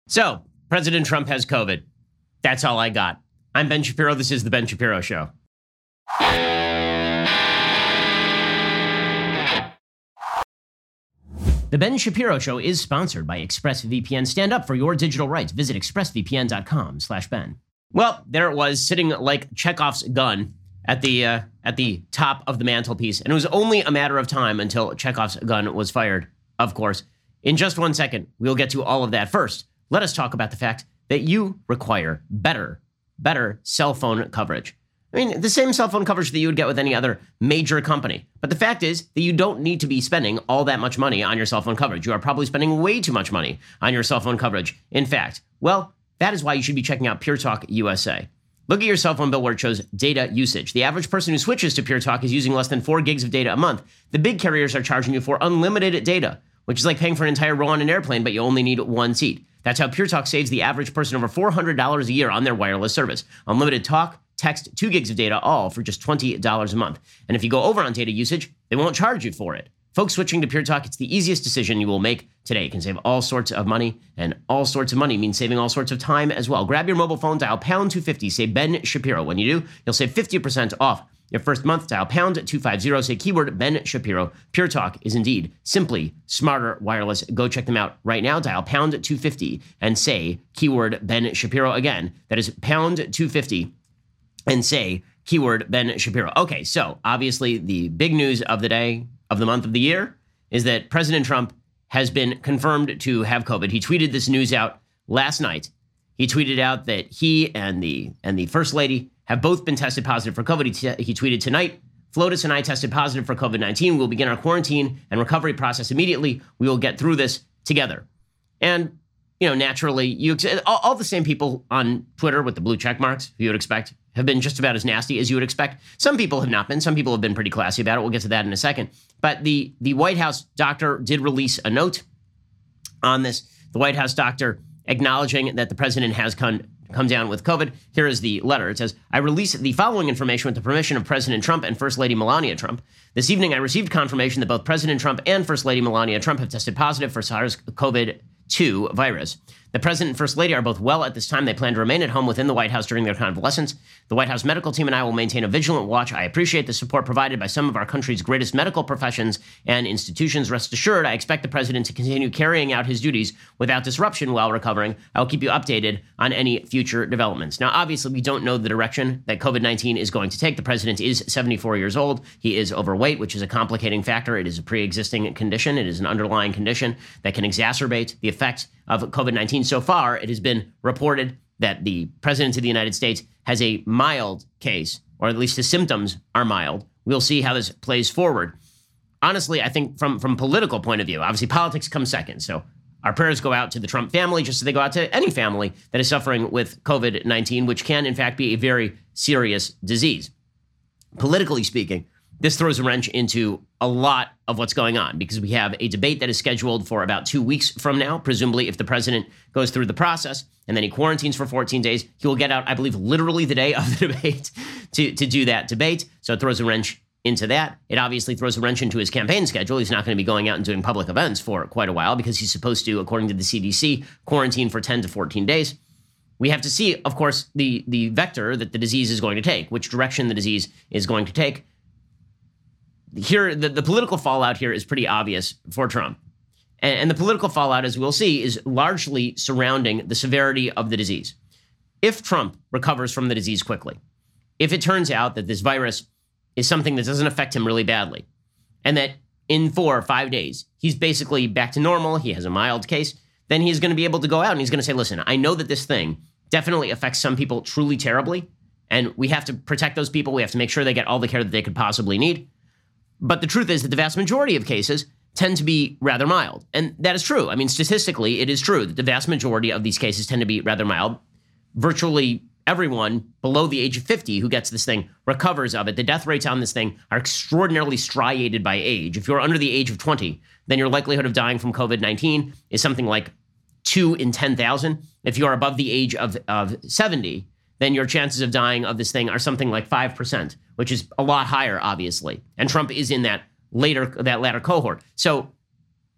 So, President Trump has COVID. That's all I got. I'm Ben Shapiro. This is The Ben Shapiro Show. The Ben Shapiro Show is sponsored by ExpressVPN. Stand up for your digital rights. Visit expressvpn.com/Ben. Well, there it was, sitting like Chekhov's gun at the top of the mantelpiece. And it was only a matter of time until Chekhov's gun was fired, of course. In just 1 second, we'll get to all of that. First, let us talk about the fact that you require better cell phone coverage. I mean, the same cell phone coverage that you would get with any other major company. But the fact is that you don't need to be spending all that much money on your cell phone coverage. You are probably spending way too much money on your cell phone coverage. In fact, well, that is why you should be checking out Pure Talk USA. Look at your cell phone bill where it shows data usage. The average person who switches to Pure Talk is using less than 4 gigs of data a month. The big carriers are charging you for unlimited data, which is like paying for an entire row on an airplane, but you only need 1 seat. That's how Pure Talk saves the average person over $400 a year on their wireless service. Unlimited talk, text, 2 gigs of data, all for just $20 a month. And if you go over on data usage, they won't charge you for it. Folks switching to Pure Talk, it's the easiest decision you will make today. It can save all sorts of money, and all sorts of money means saving all sorts of time as well. Grab your mobile phone, dial pound 250, say Ben Shapiro. When you do, you'll save 50% off your first month. Dial pound 250, say keyword Ben Shapiro. Pure Talk is indeed simply smarter wireless. Go check them out right now. Dial pound 250 and say keyword Ben Shapiro. Again, that is pound 250 and say keyword Ben Shapiro. Okay, so obviously the big news of the day, of the month, of the year is that President Trump has been confirmed to have COVID. He tweeted this news out last night. He tweeted out that he and the First Lady have both been tested positive for COVID. He tweeted tonight, Flotus and I tested positive for COVID-19. We'll begin our quarantine and recovery process immediately. We will get through this together. And, you know, naturally, all the same people on Twitter with the blue check marks you would expect have been just about as nasty as you would expect. Some people have not been. Some people have been pretty classy about it. We'll get to that in a second. But the White House doctor did release a note on this. The White House doctor acknowledging that the president has come down with COVID. Here is the letter. It says, I release the following information with the permission of President Trump and First Lady Melania Trump. This evening, I received confirmation that both President Trump and First Lady Melania Trump have tested positive for SARS-CoV-2 virus. The president and First Lady are both well at this time. They plan to remain at home within the White House during their convalescence. The White House medical team and I will maintain a vigilant watch. I appreciate the support provided by some of our country's greatest medical professions and institutions. Rest assured, I expect the president to continue carrying out his duties without disruption while recovering. I will keep you updated on any future developments. Now, obviously, we don't know the direction that COVID-19 is going to take. The president is 74 years old. He is overweight, which is a complicating factor. It is a pre-existing condition. It is an underlying condition that can exacerbate the effects of COVID-19. So far, it has been reported that the president of the United States has a mild case, or at least his symptoms are mild. We'll see how this plays forward. Honestly, I think from political point of view, obviously politics comes second. So our prayers go out to the Trump family, just as they go out to any family that is suffering with COVID-19, which can in fact be a very serious disease. Politically speaking, this throws a wrench into a lot of what's going on because we have a debate that is scheduled for about 2 weeks from now. Presumably, if the president goes through the process and then he quarantines for 14 days, he will get out, I believe, literally the day of the debate to do that debate. So it throws a wrench into that. It obviously throws a wrench into his campaign schedule. He's not going to be going out and doing public events for quite a while because he's supposed to, according to the CDC, quarantine for 10 to 14 days. We have to see, of course, the vector that the disease is going to take, which direction the disease is going to take. Here, the political fallout here is pretty obvious for Trump. And the political fallout, as we'll see, is largely surrounding the severity of the disease. If Trump recovers from the disease quickly, if it turns out that this virus is something that doesn't affect him really badly, and that in 4 or 5 days, he's basically back to normal, he has a mild case, then he's going to be able to go out and he's going to say, listen, I know that this thing definitely affects some people truly terribly, and we have to protect those people. We have to make sure they get all the care that they could possibly need. But the truth is that the vast majority of cases tend to be rather mild. And that is true. I mean, statistically, it is true that the vast majority of these cases tend to be rather mild. Virtually everyone below the age of 50 who gets this thing recovers of it. The death rates on this thing are extraordinarily striated by age. If you're under the age of 20, then your likelihood of dying from COVID-19 is something like 2 in 10,000. If you're above the age of 70, then your chances of dying of this thing are something like 5%, which is a lot higher, obviously. And Trump is in that latter cohort. So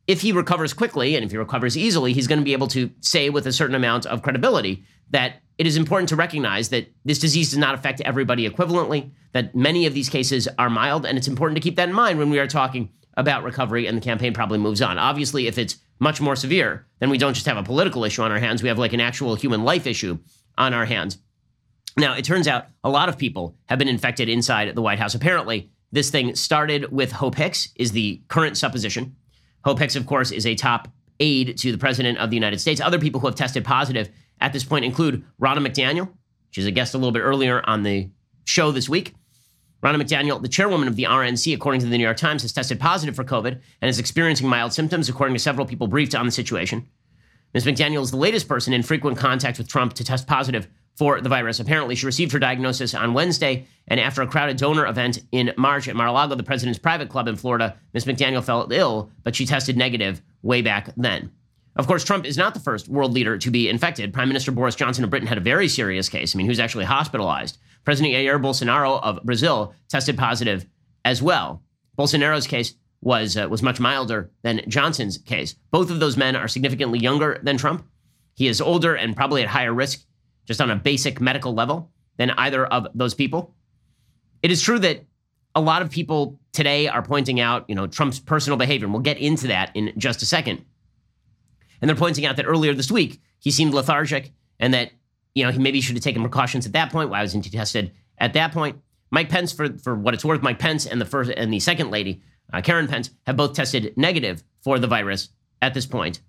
if he recovers quickly and if he recovers easily, he's going to be able to say with a certain amount of credibility that it is important to recognize that this disease does not affect everybody equivalently, that many of these cases are mild, and it's important to keep that in mind when we are talking about recovery and the campaign probably moves on. Obviously, if it's much more severe, then we don't just have a political issue on our hands, we have like an actual human life issue on our hands. Now, it turns out a lot of people have been infected inside the White House. Apparently, this thing started with Hope Hicks, is the current supposition. Hope Hicks, of course, is a top aide to the President of the United States. Other people who have tested positive at this point include Ronna McDaniel. She's a guest a little bit earlier on the show this week. Ronna McDaniel, the chairwoman of the RNC, according to the New York Times, has tested positive for COVID and is experiencing mild symptoms, according to several people briefed on the situation. Ms. McDaniel is the latest person in frequent contact with Trump to test positive for the virus. Apparently, she received her diagnosis on Wednesday, and after a crowded donor event in March at Mar-a-Lago, the president's private club in Florida, Ms. McDaniel felt ill, but she tested negative way back then. Of course, Trump is not the first world leader to be infected. Prime Minister Boris Johnson of Britain had a very serious case. He was actually hospitalized. President Jair Bolsonaro of Brazil tested positive as well. Bolsonaro's case was much milder than Johnson's case. Both of those men are significantly younger than Trump. He is older and probably at higher risk, just on a basic medical level, than either of those people. It is true that a lot of people today are pointing out, Trump's personal behavior, and we'll get into that in just a second. And they're pointing out that earlier this week, he seemed lethargic and that, he maybe should have taken precautions at that point. Why wasn't he tested at that point? Mike Pence, for what it's worth, Mike Pence and the second lady, Karen Pence, have both tested negative for the virus at this point.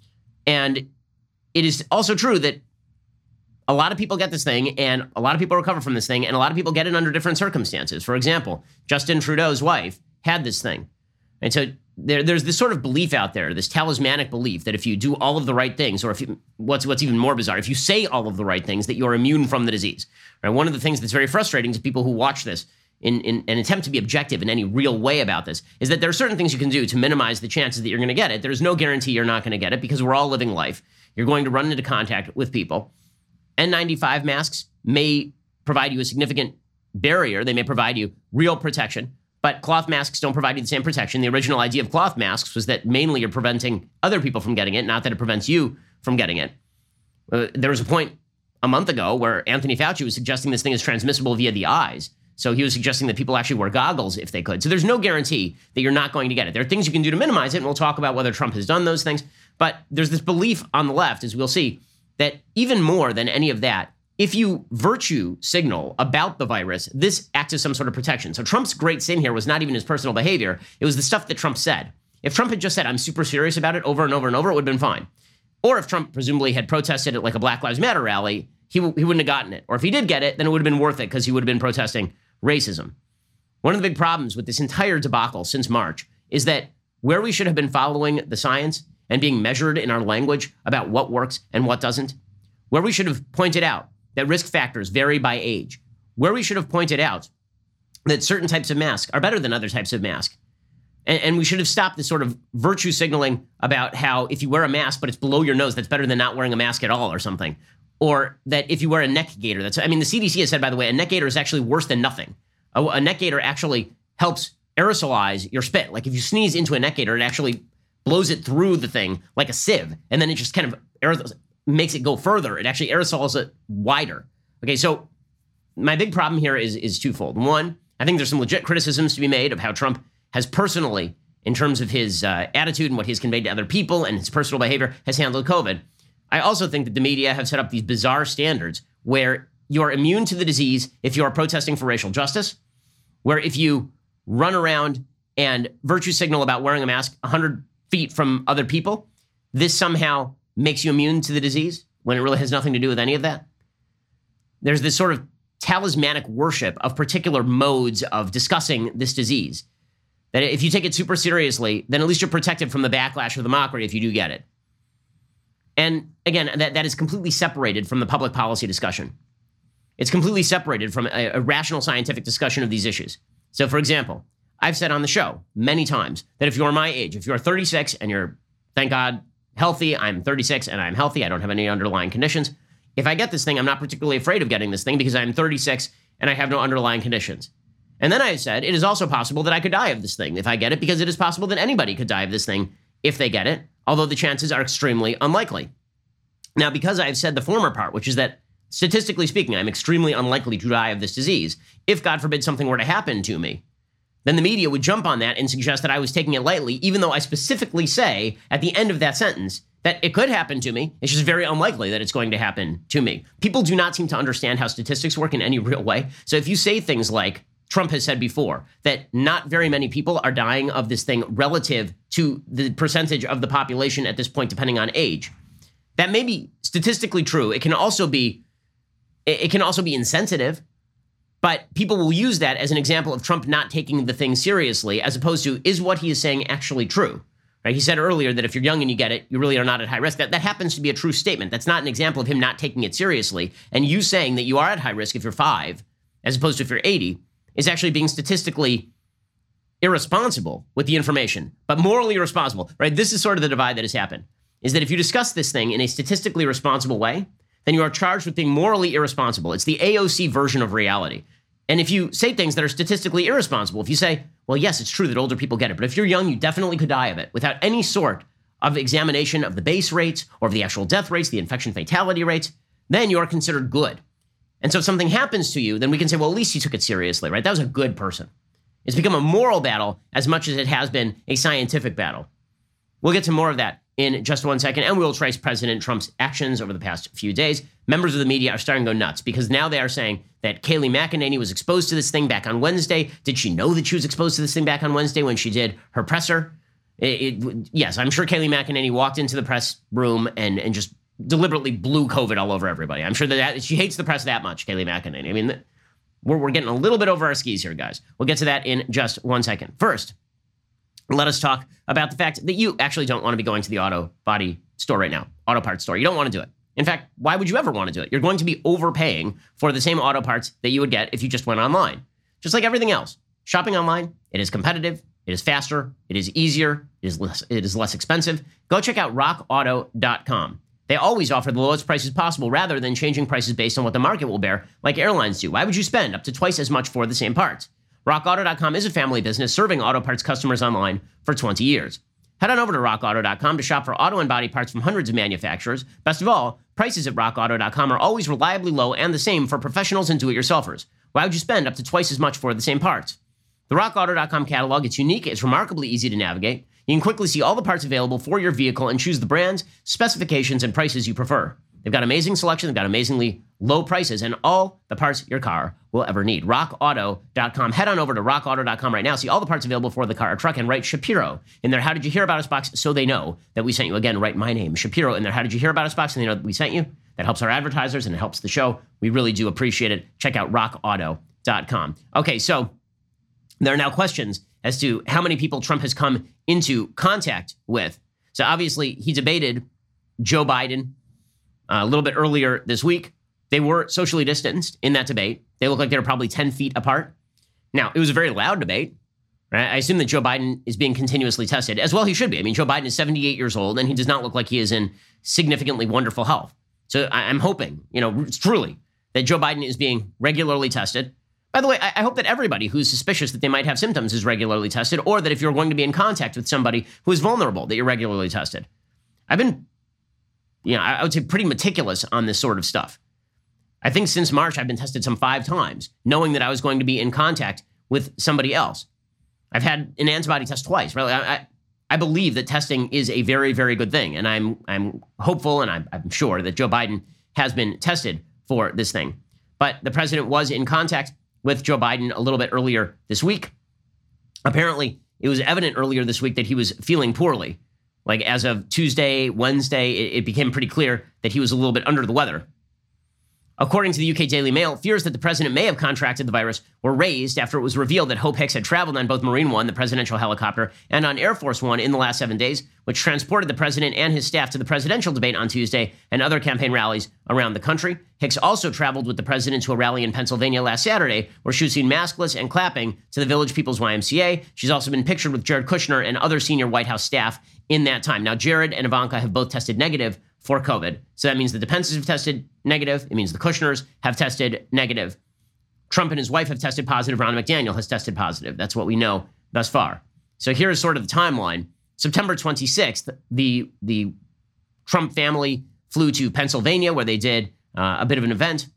And it is also true that a lot of people get this thing and a lot of people recover from this thing and a lot of people get it under different circumstances. For example, Justin Trudeau's wife had this thing. And so there's this sort of belief out there, this talismanic belief that if you do all of the right things, or what's even more bizarre, if you say all of the right things, that you're immune from the disease. Right? One of the things that's very frustrating to people who watch this in an attempt to be objective in any real way about this is that there are certain things you can do to minimize the chances that you're going to get it. There's no guarantee you're not going to get it because we're all living life. You're going to run into contact with people. N95 masks may provide you a significant barrier. They may provide you real protection, but cloth masks don't provide you the same protection. The original idea of cloth masks was that mainly you're preventing other people from getting it, not that it prevents you from getting it. There was a point a month ago where Anthony Fauci was suggesting this thing is transmissible via the eyes. So he was suggesting that people actually wear goggles if they could. So there's no guarantee that you're not going to get it. There are things you can do to minimize it, and we'll talk about whether Trump has done those things. But there's this belief on the left, as we'll see, that even more than any of that, if you virtue signal about the virus, this acts as some sort of protection. So Trump's great sin here was not even his personal behavior. It was the stuff that Trump said. If Trump had just said, I'm super serious about it over and over and over, it would have been fine. Or if Trump presumably had protested at like a Black Lives Matter rally, he wouldn't have gotten it. Or if he did get it, then it would have been worth it because he would have been protesting racism. One of the big problems with this entire debacle since March is that where we should have been following the science and being measured in our language about what works and what doesn't, where we should have pointed out that risk factors vary by age, where we should have pointed out that certain types of masks are better than other types of masks. And we should have stopped this sort of virtue signaling about how if you wear a mask, but it's below your nose, that's better than not wearing a mask at all or something. Or that if you wear a neck gaiter, the CDC has said, by the way, a neck gaiter is actually worse than nothing. A neck gaiter actually helps aerosolize your spit. Like if you sneeze into a neck gaiter, it actually blows it through the thing like a sieve. And then it just kind of makes it go further. It actually aerosols it wider. Okay, so my big problem here is twofold. One, I think there's some legit criticisms to be made of how Trump has personally, in terms of his attitude and what he's conveyed to other people and his personal behavior, has handled COVID. I also think that the media have set up these bizarre standards where you're immune to the disease if you are protesting for racial justice, where if you run around and virtue signal about wearing a mask 100 feet from other people, this somehow makes you immune to the disease when it really has nothing to do with any of that. There's this sort of talismanic worship of particular modes of discussing this disease, that if you take it super seriously, then at least you're protected from the backlash or the mockery if you do get it. And again, that is completely separated from the public policy discussion. It's completely separated from a rational scientific discussion of these issues. So for example, I've said on the show many times that if you're my age, if you're 36 and you're, thank God, healthy, I'm 36 and I'm healthy, I don't have any underlying conditions. If I get this thing, I'm not particularly afraid of getting this thing because I'm 36 and I have no underlying conditions. And then I said, it is also possible that I could die of this thing if I get it, because it is possible that anybody could die of this thing if they get it, although the chances are extremely unlikely. Now, because I've said the former part, which is that statistically speaking, I'm extremely unlikely to die of this disease, if God forbid something were to happen to me, then the media would jump on that and suggest that I was taking it lightly, even though I specifically say at the end of that sentence that it could happen to me. It's just very unlikely that it's going to happen to me. People do not seem to understand how statistics work in any real way. So if you say things like Trump has said before, that not very many people are dying of this thing relative to the percentage of the population at this point, depending on age, that may be statistically true. It can also be insensitive. But people will use that as an example of Trump not taking the thing seriously, as opposed to, is what he is saying actually true? Right? He said earlier that if you're young and you get it, you really are not at high risk. That happens to be a true statement. That's not an example of him not taking it seriously. And you saying that you are at high risk if you're 5, as opposed to if you're 80, is actually being statistically irresponsible with the information, but morally irresponsible. Right? This is sort of the divide that has happened, is that if you discuss this thing in a statistically responsible way, then you are charged with being morally irresponsible. It's the AOC version of reality. And if you say things that are statistically irresponsible, if you say, well, yes, it's true that older people get it, but if you're young, you definitely could die of it without any sort of examination of the base rates or of the actual death rates, the infection fatality rates, then you are considered good. And so if something happens to you, then we can say, well, at least he took it seriously, right? That was a good person. It's become a moral battle as much as it has been a scientific battle. We'll get to more of that in just 1 second, and we'll trace President Trump's actions over the past few days. Members of the media are starting to go nuts because now they are saying that Kayleigh McEnany was exposed to this thing back on Wednesday. Did she know that she was exposed to this thing back on Wednesday when she did her presser? Yes, I'm sure Kayleigh McEnany walked into the press room and just deliberately blew COVID all over everybody. I'm sure that she hates the press that much, Kayleigh McEnany. I mean, we're getting a little bit over our skis here, guys. We'll get to that in just 1 second. First, let us talk about the fact that you actually don't want to be going to the auto body store right now, auto parts store. You don't want to do it. In fact, why would you ever want to do it? You're going to be overpaying for the same auto parts that you would get if you just went online. Just like everything else. Shopping online, it is competitive, it is faster, it is easier, it is less expensive. Go check out rockauto.com. They always offer the lowest prices possible rather than changing prices based on what the market will bear, like airlines do. Why would you spend up to twice as much for the same parts? RockAuto.com is a family business serving auto parts customers online for 20 years. Head on over to RockAuto.com to shop for auto and body parts from hundreds of manufacturers. Best of all, prices at RockAuto.com are always reliably low and the same for professionals and do-it-yourselfers. Why would you spend up to twice as much for the same parts? The RockAuto.com catalog, it's unique, it's remarkably easy to navigate. You can quickly see all the parts available for your vehicle and choose the brands, specifications, and prices you prefer. They've got amazing selection, they've got amazingly low prices, and all the parts your car will ever need. RockAuto.com. Head on over to RockAuto.com right now. See all the parts available for the car or truck and write Shapiro in their How Did You Hear About Us box so they know that we sent you. Again, write my name, Shapiro, in their How Did You Hear About Us box and they know that we sent you. That helps our advertisers and it helps the show. We really do appreciate it. Check out RockAuto.com. Okay, so there are now questions as to how many people Trump has come into contact with. So obviously, he debated Joe Biden a little bit earlier this week. They were socially distanced in that debate. They look like they were probably 10 feet apart. Now, it was a very loud debate. Right? I assume that Joe Biden is being continuously tested, as well he should be. I mean, Joe Biden is 78 years old, and he does not look like he is in significantly wonderful health. So I'm hoping, truly, that Joe Biden is being regularly tested. By the way, I hope that everybody who's suspicious that they might have symptoms is regularly tested, or that if you're going to be in contact with somebody who is vulnerable, that you're regularly tested. I've been, I would say pretty meticulous on this sort of stuff. I think since March, I've been tested some 5 times, knowing that I was going to be in contact with somebody else. I've had an antibody test twice. Really, I believe that testing is a very, very good thing, and I'm hopeful, and I'm sure that Joe Biden has been tested for this thing. But the president was in contact with Joe Biden a little bit earlier this week. Apparently, it was evident earlier this week that he was feeling poorly. Like as of Tuesday, Wednesday, it became pretty clear that he was a little bit under the weather. According to the UK Daily Mail, fears that the president may have contracted the virus were raised after it was revealed that Hope Hicks had traveled on both Marine One, the presidential helicopter, and on Air Force One in the last 7 days, which transported the president and his staff to the presidential debate on Tuesday and other campaign rallies around the country. Hicks also traveled with the president to a rally in Pennsylvania last Saturday, where she was seen maskless and clapping to the Village People's YMCA. She's also been pictured with Jared Kushner and other senior White House staff in that time. Now, Jared and Ivanka have both tested negative for COVID. So that means that the Pences have tested negative. It means the Kushners have tested negative. Trump and his wife have tested positive. Ronna McDaniel has tested positive. That's what we know thus far. So here's sort of the timeline September 26th, the Trump family flew to Pennsylvania, where they did a bit of an event.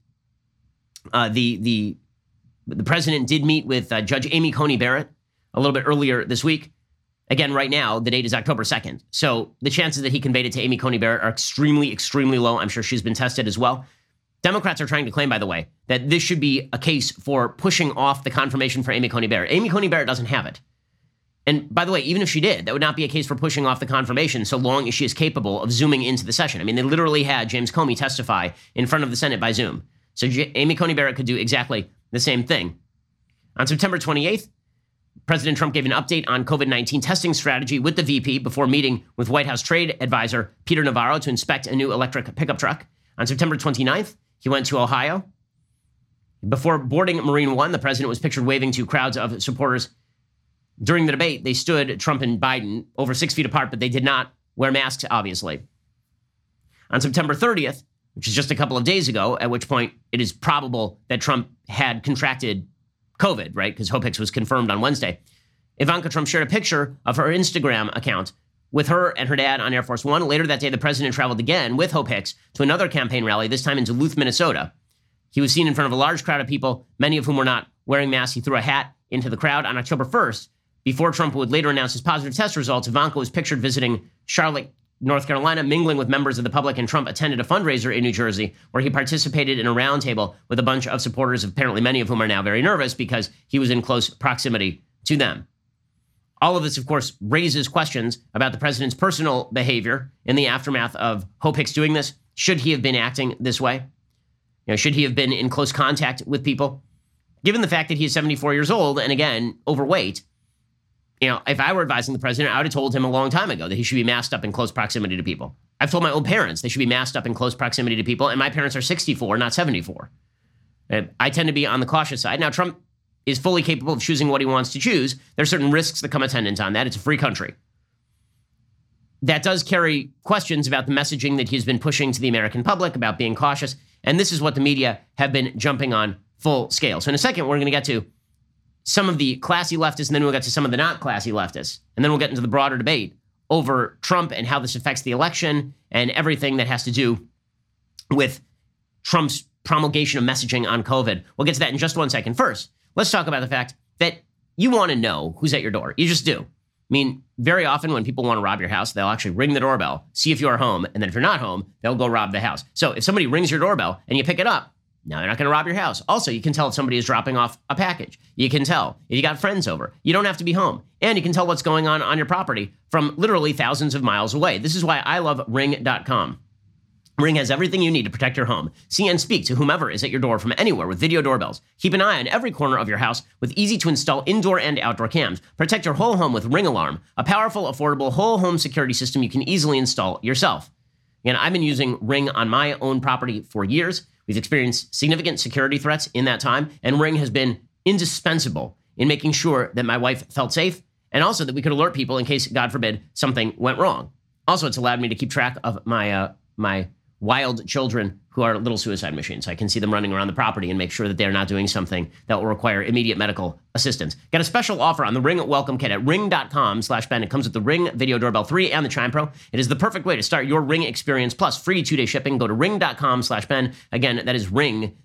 The president did meet with Judge Amy Coney Barrett a little bit earlier this week. Again, right now, the date is October 2nd. So the chances that he conveyed it to Amy Coney Barrett are extremely, extremely low. I'm sure she's been tested as well. Democrats are trying to claim, by the way, that this should be a case for pushing off the confirmation for Amy Coney Barrett. Amy Coney Barrett doesn't have it. And by the way, even if she did, that would not be a case for pushing off the confirmation so long as she is capable of zooming into the session. I mean, they literally had James Comey testify in front of the Senate by Zoom. So Amy Coney Barrett could do exactly the same thing. On September 28th, President Trump gave an update on COVID-19 testing strategy with the VP before meeting with White House trade advisor Peter Navarro to inspect a new electric pickup truck. On September 29th, he went to Ohio. Before boarding Marine One, the president was pictured waving to crowds of supporters. During the debate, they stood, Trump and Biden, over 6 feet apart, but they did not wear masks, obviously. On September 30th, which is just a couple of days ago, at which point it is probable that Trump had contracted COVID, right? Because Hope Hicks was confirmed on Wednesday. Ivanka Trump shared a picture of her Instagram account with her and her dad on Air Force One. Later that day, the president traveled again with Hope Hicks to another campaign rally, this time in Duluth, Minnesota. He was seen in front of a large crowd of people, many of whom were not wearing masks. He threw a hat into the crowd. On October 1st, before Trump would later announce his positive test results, Ivanka was pictured visiting Charlotte, North Carolina, mingling with members of the public, and Trump attended a fundraiser in New Jersey where he participated in a roundtable with a bunch of supporters, apparently many of whom are now very nervous because he was in close proximity to them. All of this, of course, raises questions about the president's personal behavior in the aftermath of Hope Hicks doing this. Should he have been acting this way? Should he have been in close contact with people? Given the fact that he is 74 years old and, again, overweight, if I were advising the president, I would have told him a long time ago that he should be masked up in close proximity to people. I've told my own parents they should be masked up in close proximity to people, and my parents are 64, not 74. I tend to be on the cautious side. Now, Trump is fully capable of choosing what he wants to choose. There are certain risks that come attendant on that. It's a free country. That does carry questions about the messaging that he's been pushing to the American public about being cautious, and this is what the media have been jumping on full scale. So in a second, we're going to get to some of the classy leftists, and then we'll get to some of the not classy leftists. And then we'll get into the broader debate over Trump and how this affects the election and everything that has to do with Trump's promulgation of messaging on COVID. We'll get to that in just 1 second. First, let's talk about the fact that you want to know who's at your door. You just do. I mean, very often when people want to rob your house, they'll actually ring the doorbell, see if you are home, and then if you're not home, they'll go rob the house. So if somebody rings your doorbell and you pick it up, now they're not going to rob your house. Also, you can tell if somebody is dropping off a package. You can tell if you got friends over. You don't have to be home. And you can tell what's going on your property from literally thousands of miles away. This is why I love Ring.com. Ring has everything you need to protect your home. See and speak to whomever is at your door from anywhere with video doorbells. Keep an eye on every corner of your house with easy-to-install indoor and outdoor cams. Protect your whole home with Ring Alarm, a powerful, affordable, whole home security system you can easily install yourself. And I've been using Ring on my own property for years. We've experienced significant security threats in that time, and Ring has been indispensable in making sure that my wife felt safe and also that we could alert people in case, God forbid, something went wrong. Also, it's allowed me to keep track of my wild children who are little suicide machines. So I can see them running around the property and make sure that they're not doing something that will require immediate medical assistance. Get a special offer on the Ring Welcome Kit at ring.com/Ben. It comes with the Ring Video Doorbell 3 and the Chime Pro. It is the perfect way to start your Ring experience, plus free 2-day shipping. Go to ring.com/Ben. Again, that is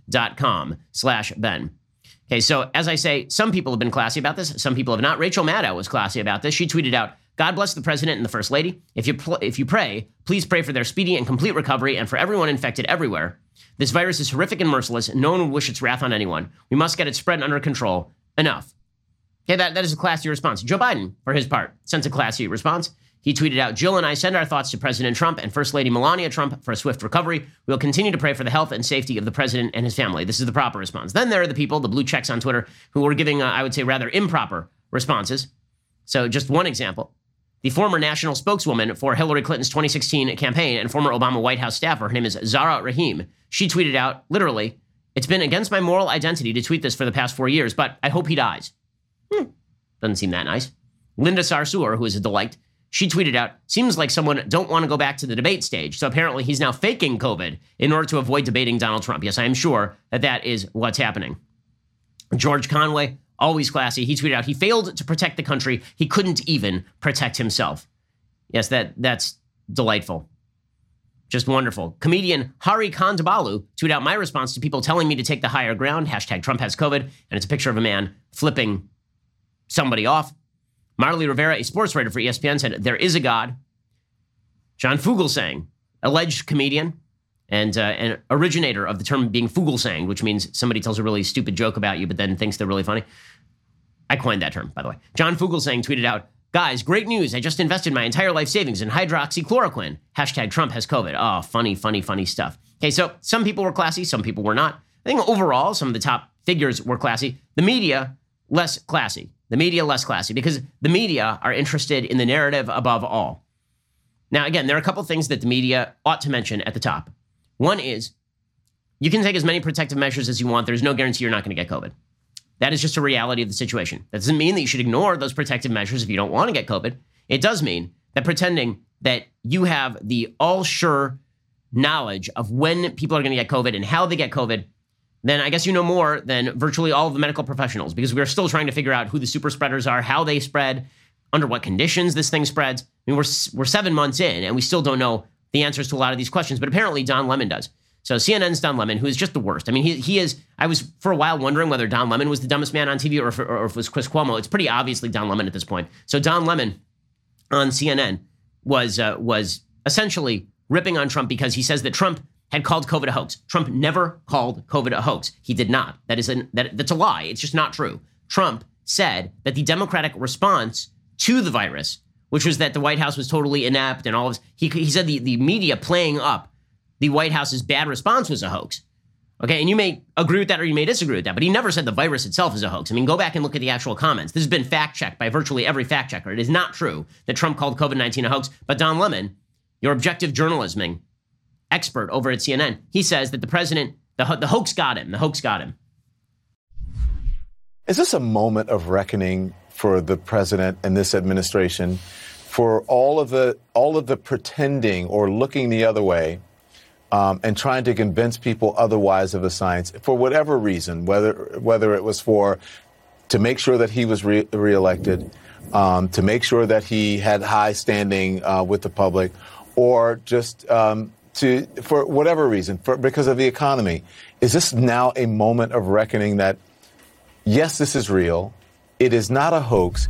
ring.com/Ben. Okay, so as I say, some people have been classy about this. Some people have not. Rachel Maddow was classy about this. She tweeted out, "God bless the president and the first lady. If you pray, please pray for their speedy and complete recovery and for everyone infected everywhere. This virus is horrific and merciless. No one would wish its wrath on anyone. We must get it spread under control. Enough." Okay, that is a classy response. Joe Biden, for his part, sent a classy response. He tweeted out, "Jill and I send our thoughts to President Trump and First Lady Melania Trump for a swift recovery. We will continue to pray for the health and safety of the president and his family." This is the proper response. Then there are the people, the blue checks on Twitter, who were giving, I would say, rather improper responses. So just one example. The former national spokeswoman for Hillary Clinton's 2016 campaign and former Obama White House staffer, her name is Zahra Rahim. She tweeted out, literally, "It's been against my moral identity to tweet this for the past 4 years, but I hope he dies." Doesn't seem that nice. Linda Sarsour, who is a delight, she tweeted out, "Seems like someone don't want to go back to the debate stage, so apparently he's now faking COVID in order to avoid debating Donald Trump." Yes, I am sure that is what's happening. George Conway, always classy, he tweeted out, "He failed to protect the country. He couldn't even protect himself." Yes, that's delightful. Just wonderful. Comedian Hari Kondabolu tweeted out my response to people telling me to take the higher ground. Hashtag Trump has COVID. And it's a picture of a man flipping somebody off. Marley Rivera, a sports writer for ESPN, said, there is a God. John Fugelsang, alleged comedian and an originator of the term being Fugelsang, which means somebody tells a really stupid joke about you, but then thinks they're really funny. I coined that term, by the way. John Fugelsang tweeted out, guys, great news. I just invested my entire life savings in hydroxychloroquine. Hashtag Trump has COVID. Oh, funny, funny, funny stuff. Okay, so some people were classy, some people were not. I think overall, some of the top figures were classy. The media, less classy. The media, less classy, because the media are interested in the narrative above all. Now, again, there are a couple things that the media ought to mention at the top. One is, you can take as many protective measures as you want. There's no guarantee you're not going to get COVID. That is just a reality of the situation. That doesn't mean that you should ignore those protective measures if you don't want to get COVID. It does mean that pretending that you have the all-sure knowledge of when people are going to get COVID and how they get COVID, then I guess you know more than virtually all of the medical professionals, because we're still trying to figure out who the super spreaders are, how they spread, under what conditions this thing spreads. I mean, we're 7 months in, and we still don't know the answers to a lot of these questions, but apparently Don Lemon does. So CNN's Don Lemon, who is just the worst. I mean, he is, I was for a while wondering whether Don Lemon was the dumbest man on TV or if it was Chris Cuomo. It's pretty obviously Don Lemon at this point. So Don Lemon on CNN was essentially ripping on Trump because he says that Trump had called COVID a hoax. Trump never called COVID a hoax. He did not. That's a lie. It's just not true. Trump said that the Democratic response to the virus, which was that the White House was totally inept and all of this, he said the media playing up the White House's bad response was a hoax. Okay, and you may agree with that or you may disagree with that, but he never said the virus itself is a hoax. I mean, go back and look at the actual comments. This has been fact-checked by virtually every fact-checker. It is not true that Trump called COVID-19 a hoax, but Don Lemon, your objective journalism expert over at CNN, he says that the president, the hoax got him. The hoax got him. Is this a moment of reckoning for the president and this administration for all of the pretending or looking the other way and trying to convince people otherwise of the science for whatever reason, whether it was to make sure that he was reelected, to make sure that he had high standing with the public, or just for whatever reason, because of the economy? Is this now a moment of reckoning that, yes, this is real, it is not a hoax?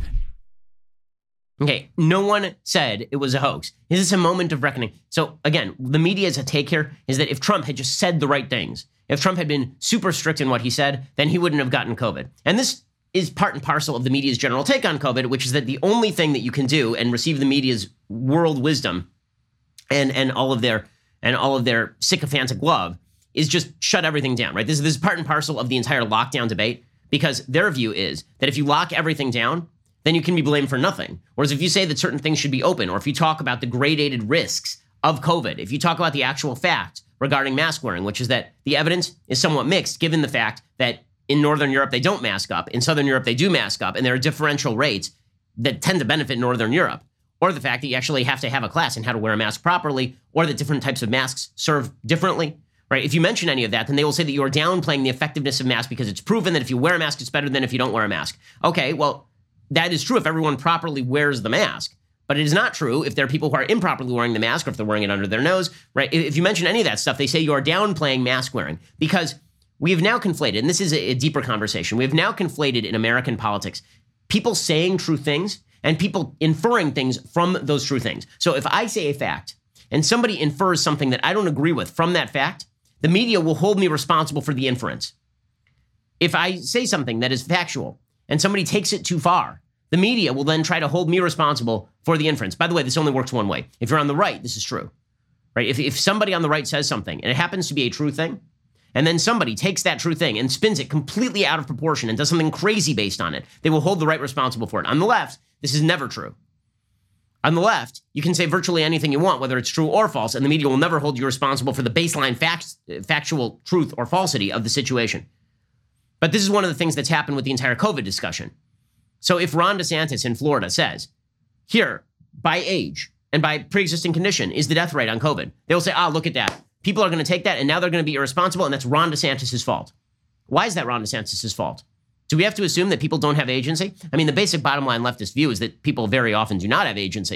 Okay, no one said it was a hoax. Is this a moment of reckoning? So again, the media's take here is that if Trump had just said the right things, if Trump had been super strict in what he said, then he wouldn't have gotten COVID. And this is part and parcel of the media's general take on COVID, which is that the only thing that you can do and receive the media's world wisdom and all of their sycophantic love is just shut everything down, right? This is part and parcel of the entire lockdown debate, because their view is that if you lock everything down, then you can be blamed for nothing. Whereas if you say that certain things should be open, or if you talk about the gradated risks of COVID, if you talk about the actual fact regarding mask wearing, which is that the evidence is somewhat mixed, given the fact that in Northern Europe, they don't mask up. In Southern Europe, they do mask up. And there are differential rates that tend to benefit Northern Europe. Or the fact that you actually have to have a class in how to wear a mask properly, or that different types of masks serve differently. Right? If you mention any of that, then they will say that you are downplaying the effectiveness of masks because it's proven that if you wear a mask, it's better than if you don't wear a mask. Okay, well, that is true if everyone properly wears the mask. But it is not true if there are people who are improperly wearing the mask, or if they're wearing it under their nose, right? If you mention any of that stuff, they say you are downplaying mask wearing, because we have now conflated, and this is a deeper conversation, we have now conflated in American politics people saying true things and people inferring things from those true things. So if I say a fact and somebody infers something that I don't agree with from that fact, the media will hold me responsible for the inference. If I say something that is factual and somebody takes it too far, the media will then try to hold me responsible for the inference. By the way, this only works one way. If you're on the right, this is true, right? If somebody on the right says something and it happens to be a true thing, and then somebody takes that true thing and spins it completely out of proportion and does something crazy based on it, they will hold the right responsible for it. On the left, this is never true. On the left, you can say virtually anything you want, whether it's true or false, and the media will never hold you responsible for the baseline factual truth or falsity of the situation. But this is one of the things that's happened with the entire COVID discussion. So if Ron DeSantis in Florida says, here, by age and by pre-existing condition is the death rate on COVID, they will say, look at that. People are going to take that, and now they're going to be irresponsible, and that's Ron DeSantis' fault. Why is that Ron DeSantis' fault? Do we have to assume that people don't have agency? I mean, the basic bottom line leftist view is that people very often do not have agency.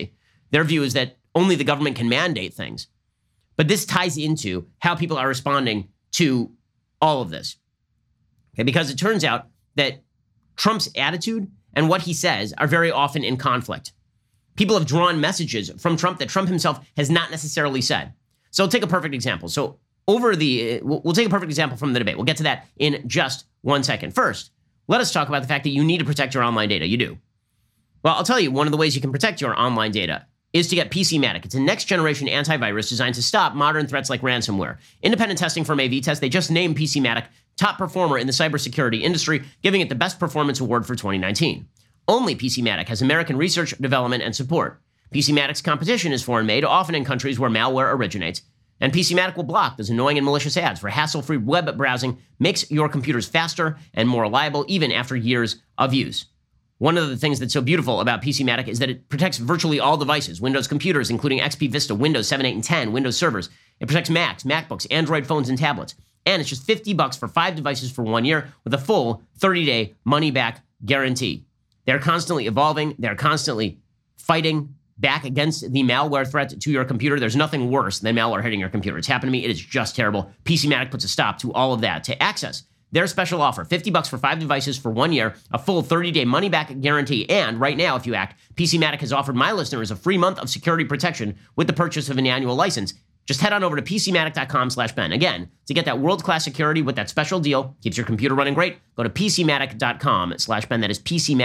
Their view is that only the government can mandate things. But this ties into how people are responding to all of this. Okay, because it turns out that Trump's attitude and what he says are very often in conflict. People have drawn messages from Trump that Trump himself has not necessarily said. So I'll take a perfect example. So we'll take a perfect example from the debate. We'll get to that in just 1 second. First, let us talk about the fact that you need to protect your online data. You do. Well, I'll tell you, one of the ways you can protect your online data is to get PCMatic. It's a next-generation antivirus designed to stop modern threats like ransomware. Independent testing from AV-Test, they just named PCMatic top performer in the cybersecurity industry, giving it the Best Performance Award for 2019. Only PCMatic has American research, development, and support. PCMatic's competition is foreign-made, often in countries where malware originates. And PCMatic will block those annoying and malicious ads for hassle-free web browsing, makes your computers faster and more reliable even after years of use. One of the things that's so beautiful about PCMatic is that it protects virtually all devices, Windows computers, including XP Vista, Windows 7, 8, and 10, Windows servers. It protects Macs, MacBooks, Android phones, and tablets. And it's just $50 for 5 devices for 1 year with a full 30-day money-back guarantee. They're constantly evolving. They're constantly fighting back against the malware threat to your computer. There's nothing worse than malware hitting your computer. It's happened to me. It is just terrible. PCMatic puts a stop to all of that. To access their special offer, $50 for 5 devices for 1 year, a full 30-day money-back guarantee. And right now, if you act, PCMatic has offered my listeners a free month of security protection with the purchase of an annual license. Just head on over to PCMatic.com/Ben. Again, to get that world-class security with that special deal, keeps your computer running great, go to PCMatic.com/Ben. That is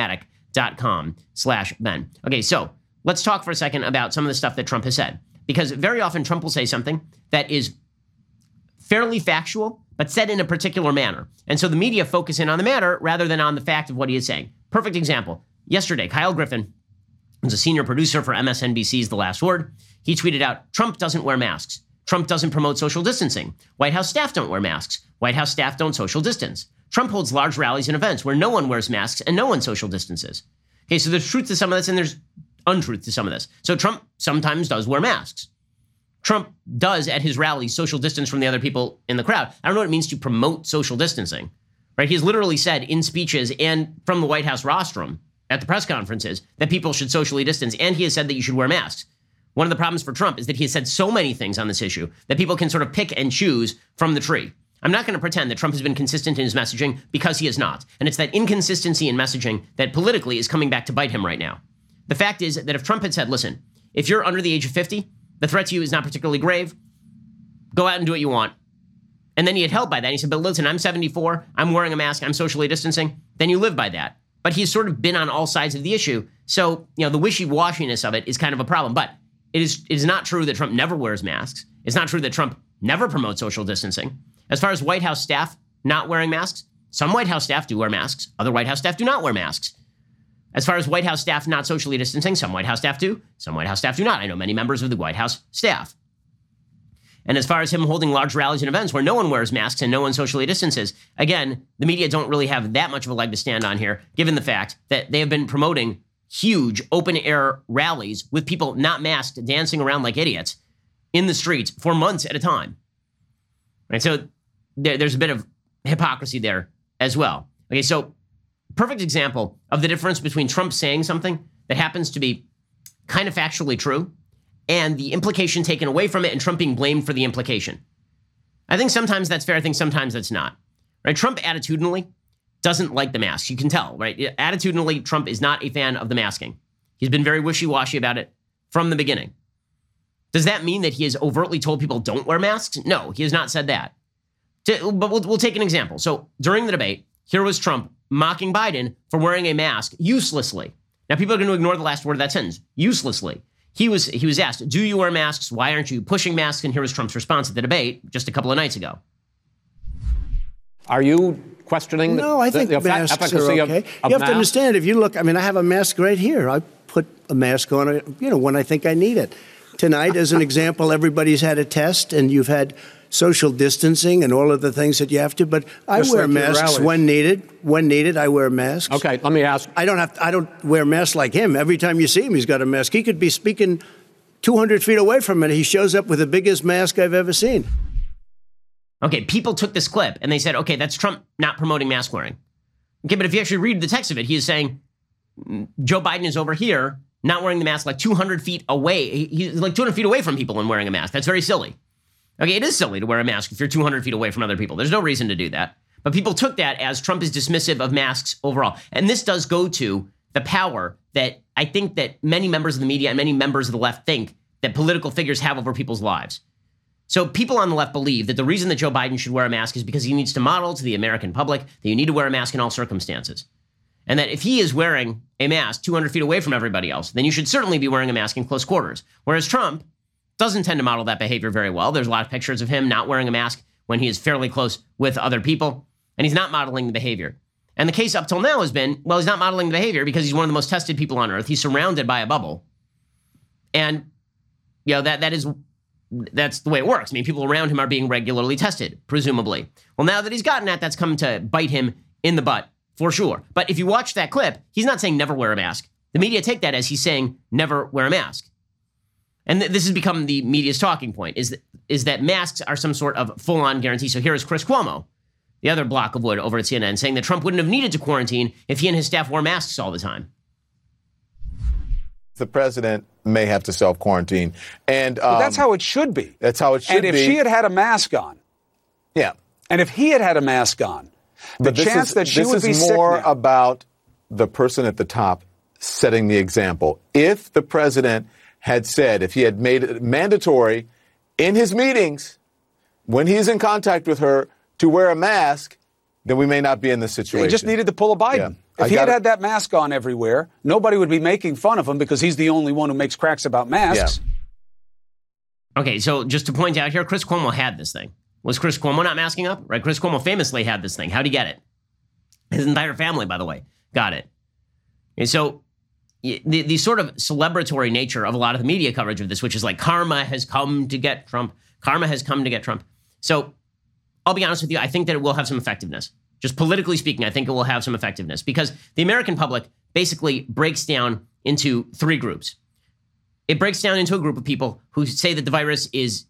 PCMatic.com/Ben. Okay, so let's talk for a second about some of the stuff that Trump has said. Because very often Trump will say something that is fairly factual, but said in a particular manner. And so the media focus in on the matter rather than on the fact of what he is saying. Perfect example. Yesterday, Kyle Griffin, who's a senior producer for MSNBC's The Last Word, he tweeted out, Trump doesn't wear masks. Trump doesn't promote social distancing. White House staff don't wear masks. White House staff don't social distance. Trump holds large rallies and events where no one wears masks and no one social distances. Okay, so there's truth to some of this and there's untruth to some of this. So Trump sometimes does wear masks. Trump does, at his rallies, social distance from the other people in the crowd. I don't know what it means to promote social distancing, right? He's literally said in speeches and from the White House rostrum at the press conferences that people should socially distance, and he has said that you should wear masks. One of the problems for Trump is that he has said so many things on this issue that people can sort of pick and choose from the tree. I'm not going to pretend that Trump has been consistent in his messaging because he is not. And it's that inconsistency in messaging that politically is coming back to bite him right now. The fact is that if Trump had said, listen, if you're under the age of 50, the threat to you is not particularly grave, go out and do what you want. And then he had held by that. He said, but listen, I'm 74, I'm wearing a mask, I'm socially distancing. Then you live by that. But he's sort of been on all sides of the issue. So, the wishy-washiness of it is kind of a problem. But it is not true that Trump never wears masks. It's not true that Trump never promotes social distancing. As far as White House staff not wearing masks, some White House staff do wear masks. Other White House staff do not wear masks. As far as White House staff not socially distancing, some White House staff do. Some White House staff do not. I know many members of the White House staff. And as far as him holding large rallies and events where no one wears masks and no one socially distances, again, the media don't really have that much of a leg to stand on here, given the fact that they have been promoting huge open-air rallies with people not masked dancing around like idiots in the streets for months at a time. Right? So there's a bit of hypocrisy there as well. Okay, so perfect example of the difference between Trump saying something that happens to be kind of factually true and the implication taken away from it and Trump being blamed for the implication. I think sometimes that's fair. I think sometimes that's not. Right? Trump attitudinally doesn't like the masks. You can tell, right? Attitudinally, Trump is not a fan of the masking. He's been very wishy-washy about it from the beginning. Does that mean that he has overtly told people don't wear masks? No, he has not said that. But we'll take an example. So during the debate, here was Trump mocking Biden for wearing a mask uselessly. Now, people are going to ignore the last word of that sentence, uselessly. He was asked, do you wear masks? Why aren't you pushing masks? And here was Trump's response at the debate just a couple of nights ago. Are you questioning No, I think masks are okay. You have to understand, if you look, I have a mask right here. I put a mask on, when I think I need it. Tonight, as an example, everybody's had a test, and you've had social distancing and all of the things that you have to. But I wear masks when needed. When needed, I wear masks. Okay, let me ask. I don't wear masks like him. Every time you see him, he's got a mask. He could be speaking 200 feet away from it. He shows up with the biggest mask I've ever seen. Okay, people took this clip and they said, okay, that's Trump not promoting mask wearing. Okay, but if you actually read the text of it, he is saying Joe Biden is over here not wearing the mask like 200 feet away. He's like 200 feet away from people and wearing a mask. That's very silly. Okay, it is silly to wear a mask if you're 200 feet away from other people. There's no reason to do that. But people took that as Trump is dismissive of masks overall. And this does go to the power that I think that many members of the media and many members of the left think that political figures have over people's lives. So people on the left believe that the reason that Joe Biden should wear a mask is because he needs to model to the American public that you need to wear a mask in all circumstances. And that if he is wearing a mask 200 feet away from everybody else, then you should certainly be wearing a mask in close quarters. Whereas Trump doesn't tend to model that behavior very well. There's a lot of pictures of him not wearing a mask when he is fairly close with other people, and he's not modeling the behavior. And the case up till now has been, well, he's not modeling the behavior because he's one of the most tested people on earth. He's surrounded by a bubble. And, you know, that's the way it works. I mean, people around him are being regularly tested, presumably. Well, now that he's gotten that, that's come to bite him in the butt, for sure. But if you watch that clip, he's not saying never wear a mask. The media take that as he's saying never wear a mask. And this has become the media's talking point, is that masks are some sort of full-on guarantee. So here is Chris Cuomo, the other block of wood over at CNN, saying that Trump wouldn't have needed to quarantine if he and his staff wore masks all the time. The president may have to self-quarantine. And that's how it should be. That's how it should be. And if she had had a mask on. Yeah. And if he had had a mask on, the chance that she would be sick. This is more about the person at the top setting the example. If the president had said, if he had made it mandatory in his meetings, when he's in contact with her, to wear a mask, then we may not be in this situation. He just needed to pull a Biden. Yeah. If he had that mask on everywhere, nobody would be making fun of him because he's the only one who makes cracks about masks. Yeah. Okay, so just to point out here, Chris Cuomo had this thing. Was Chris Cuomo not masking up? Right, Chris Cuomo famously had this thing. How'd he get it? His entire family, by the way, got it. And so the sort of celebratory nature of a lot of the media coverage of this, which is like karma has come to get Trump. Karma has come to get Trump. So I'll be honest with you. I think that it will have some effectiveness. Just politically speaking, I think it will have some effectiveness because the American public basically breaks down into three groups. It breaks down into a group of people who say that the virus is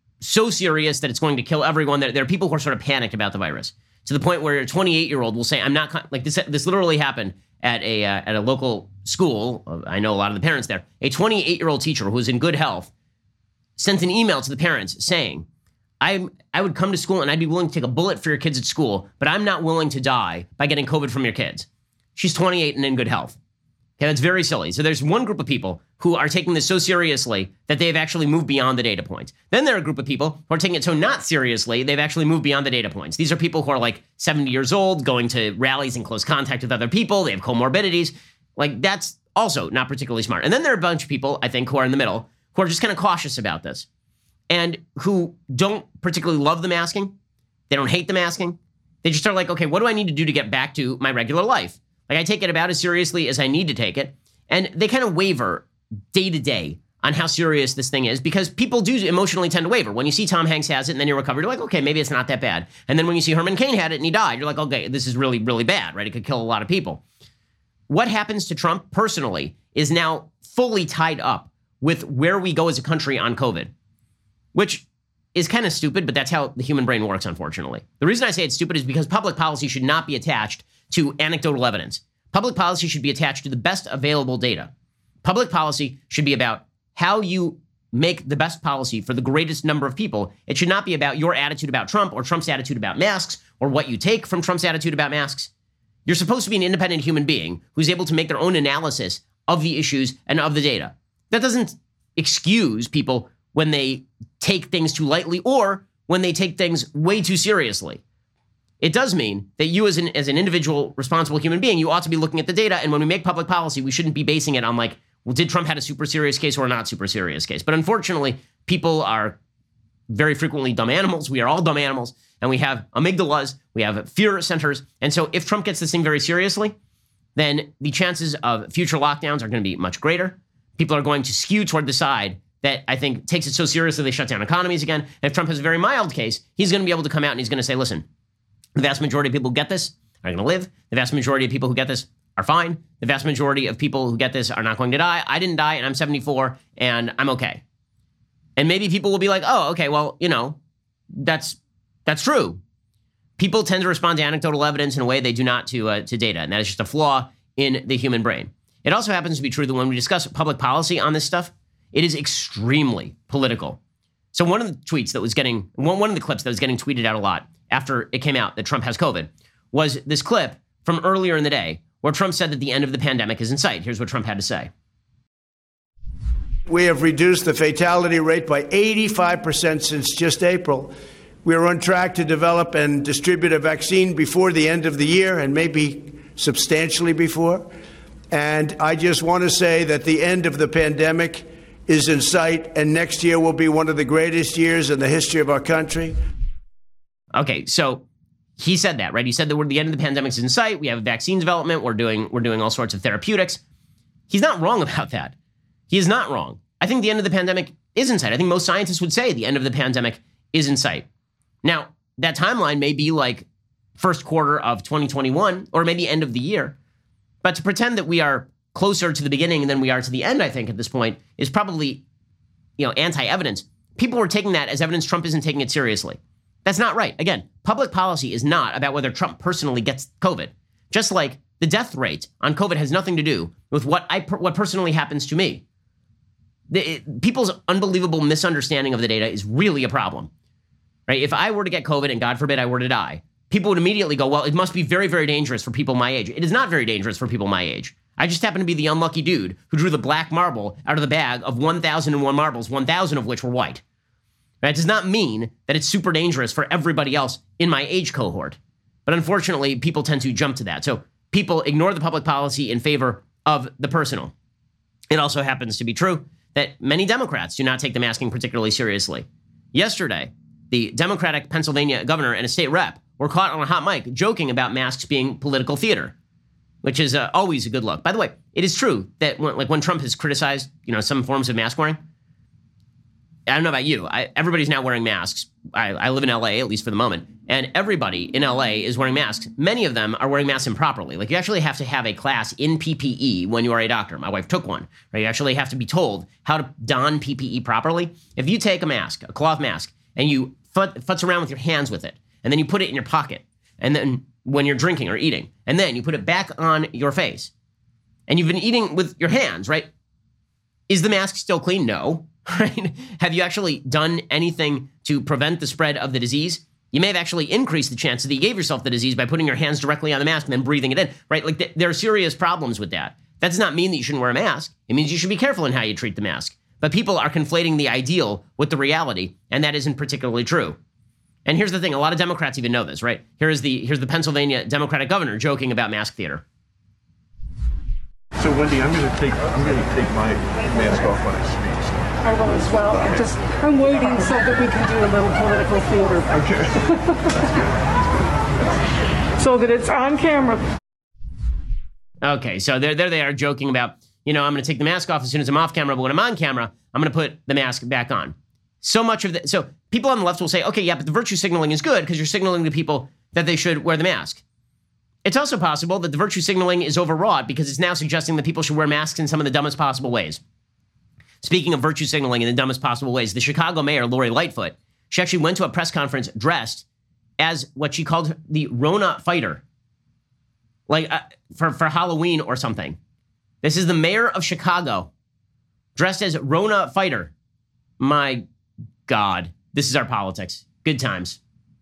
so serious that it's going to kill everyone. There are people who are sort of panicked about the virus to the point where a 28-year-old will say, I'm not like this. This literally happened at a local school. I know a lot of the parents there. A 28-year-old teacher who was in good health sent an email to the parents saying, I would come to school and I'd be willing to take a bullet for your kids at school, but I'm not willing to die by getting COVID from your kids. She's 28 and in good health. Okay, that's very silly. So there's one group of people who are taking this so seriously that they've actually moved beyond the data points. Then there are a group of people who are taking it so not seriously, they've actually moved beyond the data points. These are people who are like 70 years old, going to rallies in close contact with other people. They have comorbidities. Like, that's also not particularly smart. And then there are a bunch of people, I think, who are in the middle, who are just kind of cautious about this and who don't particularly love the masking. They don't hate the masking. They just are like, okay, what do I need to do to get back to my regular life? Like, I take it about as seriously as I need to take it. And they kind of waver day to day on how serious this thing is because people do emotionally tend to waver. When you see Tom Hanks has it and then you're recovered, you're like, okay, maybe it's not that bad. And then when you see Herman Cain had it and he died, you're like, okay, this is really, really bad, right? It could kill a lot of people. What happens to Trump personally is now fully tied up with where we go as a country on COVID, which is kind of stupid, but that's how the human brain works, unfortunately. The reason I say it's stupid is because public policy should not be attached to anecdotal evidence. Public policy should be attached to the best available data. Public policy should be about how you make the best policy for the greatest number of people. It should not be about your attitude about Trump or Trump's attitude about masks or what you take from Trump's attitude about masks. You're supposed to be an independent human being who's able to make their own analysis of the issues and of the data. That doesn't excuse people when they take things too lightly or when they take things way too seriously. It does mean that you as an individual responsible human being, you ought to be looking at the data. And when we make public policy, we shouldn't be basing it on like, well, did Trump have a super serious case or a not super serious case? But unfortunately, people are very frequently dumb animals. We are all dumb animals. And we have amygdalas. We have fear centers. And so if Trump gets this thing very seriously, then the chances of future lockdowns are going to be much greater. People are going to skew toward the side that I think takes it so seriously they shut down economies again. And if Trump has a very mild case, he's going to be able to come out and he's going to say, listen, the vast majority of people who get this are going to live. The vast majority of people who get this are fine. The vast majority of people who get this are not going to die. I didn't die, and I'm 74, and I'm okay. And maybe people will be like, oh, okay, well, you know, that's true. People tend to respond to anecdotal evidence in a way they do not to data, and that is just a flaw in the human brain. It also happens to be true that when we discuss public policy on this stuff, it is extremely political. So one of the tweets that was getting, one of the clips that was getting tweeted out a lot after it came out that Trump has COVID was this clip from earlier in the day where Trump said that the end of the pandemic is in sight. Here's what Trump had to say. We have reduced the fatality rate by 85% since just April. We are on track to develop and distribute a vaccine before the end of the year, and maybe substantially before. And I just want to say that the end of the pandemic is in sight, and next year will be one of the greatest years in the history of our country. Okay, so he said that, right? He said that the end of the pandemic is in sight. We have vaccine development. We're doing all sorts of therapeutics. He's not wrong about that. He is not wrong. I think the end of the pandemic is in sight. I think most scientists would say the end of the pandemic is in sight. Now, that timeline may be like first quarter of 2021 or maybe end of the year. But to pretend that we are closer to the beginning than we are to the end, I think, at this point, is probably, anti-evidence. People are taking that as evidence Trump isn't taking it seriously. That's not right. Again, public policy is not about whether Trump personally gets COVID. Just like the death rate on COVID has nothing to do with what personally happens to me. People's unbelievable misunderstanding of the data is really a problem, right? If I were to get COVID and God forbid I were to die, people would immediately go, well, it must be very, very dangerous for people my age. It is not very dangerous for people my age. I just happen to be the unlucky dude who drew the black marble out of the bag of 1,001 marbles, 1,000 of which were white. That does not mean that it's super dangerous for everybody else in my age cohort. But unfortunately, people tend to jump to that. So people ignore the public policy in favor of the personal. It also happens to be true that many Democrats do not take the masking particularly seriously. Yesterday, the Democratic Pennsylvania governor and a state rep were caught on a hot mic joking about masks being political theater, which is always a good look. By the way, it is true that when Trump has criticized, some forms of mask wearing, I don't know about you, everybody's now wearing masks. I live in LA, at least for the moment, and everybody in LA is wearing masks. Many of them are wearing masks improperly. Like, you actually have to have a class in PPE when you are a doctor. My wife took one, right? You actually have to be told how to don PPE properly. If you take a mask, a cloth mask, and you futz around with your hands with it, and then you put it in your pocket, and then when you're drinking or eating, and then you put it back on your face, and you've been eating with your hands, right? Is the mask still clean? No. Right? Have you actually done anything to prevent the spread of the disease? You may have actually increased the chance that you gave yourself the disease by putting your hands directly on the mask and then breathing it in, right? Like, there are serious problems with that. That does not mean that you shouldn't wear a mask. It means you should be careful in how you treat the mask. But people are conflating the ideal with the reality, and that isn't particularly true. And here's the thing, a lot of Democrats even know this, right? Here's the Pennsylvania Democratic governor joking about mask theater. So Wendy, I'm going to take my mask off when I speak. I will as well. I'm waiting so that we can do a little political theater. Okay. So that it's on camera. Okay, so there they are joking about, I'm going to take the mask off as soon as I'm off camera, but when I'm on camera, I'm going to put the mask back on. So much of that. So people on the left will say, okay, yeah, but the virtue signaling is good because you're signaling to people that they should wear the mask. It's also possible that the virtue signaling is overwrought because it's now suggesting that people should wear masks in some of the dumbest possible ways. Speaking of virtue signaling in the dumbest possible ways, the Chicago mayor, Lori Lightfoot, she actually went to a press conference dressed as what she called the Rona fighter, like for Halloween or something. This is the mayor of Chicago dressed as Rona fighter. My God, this is our politics. Good times.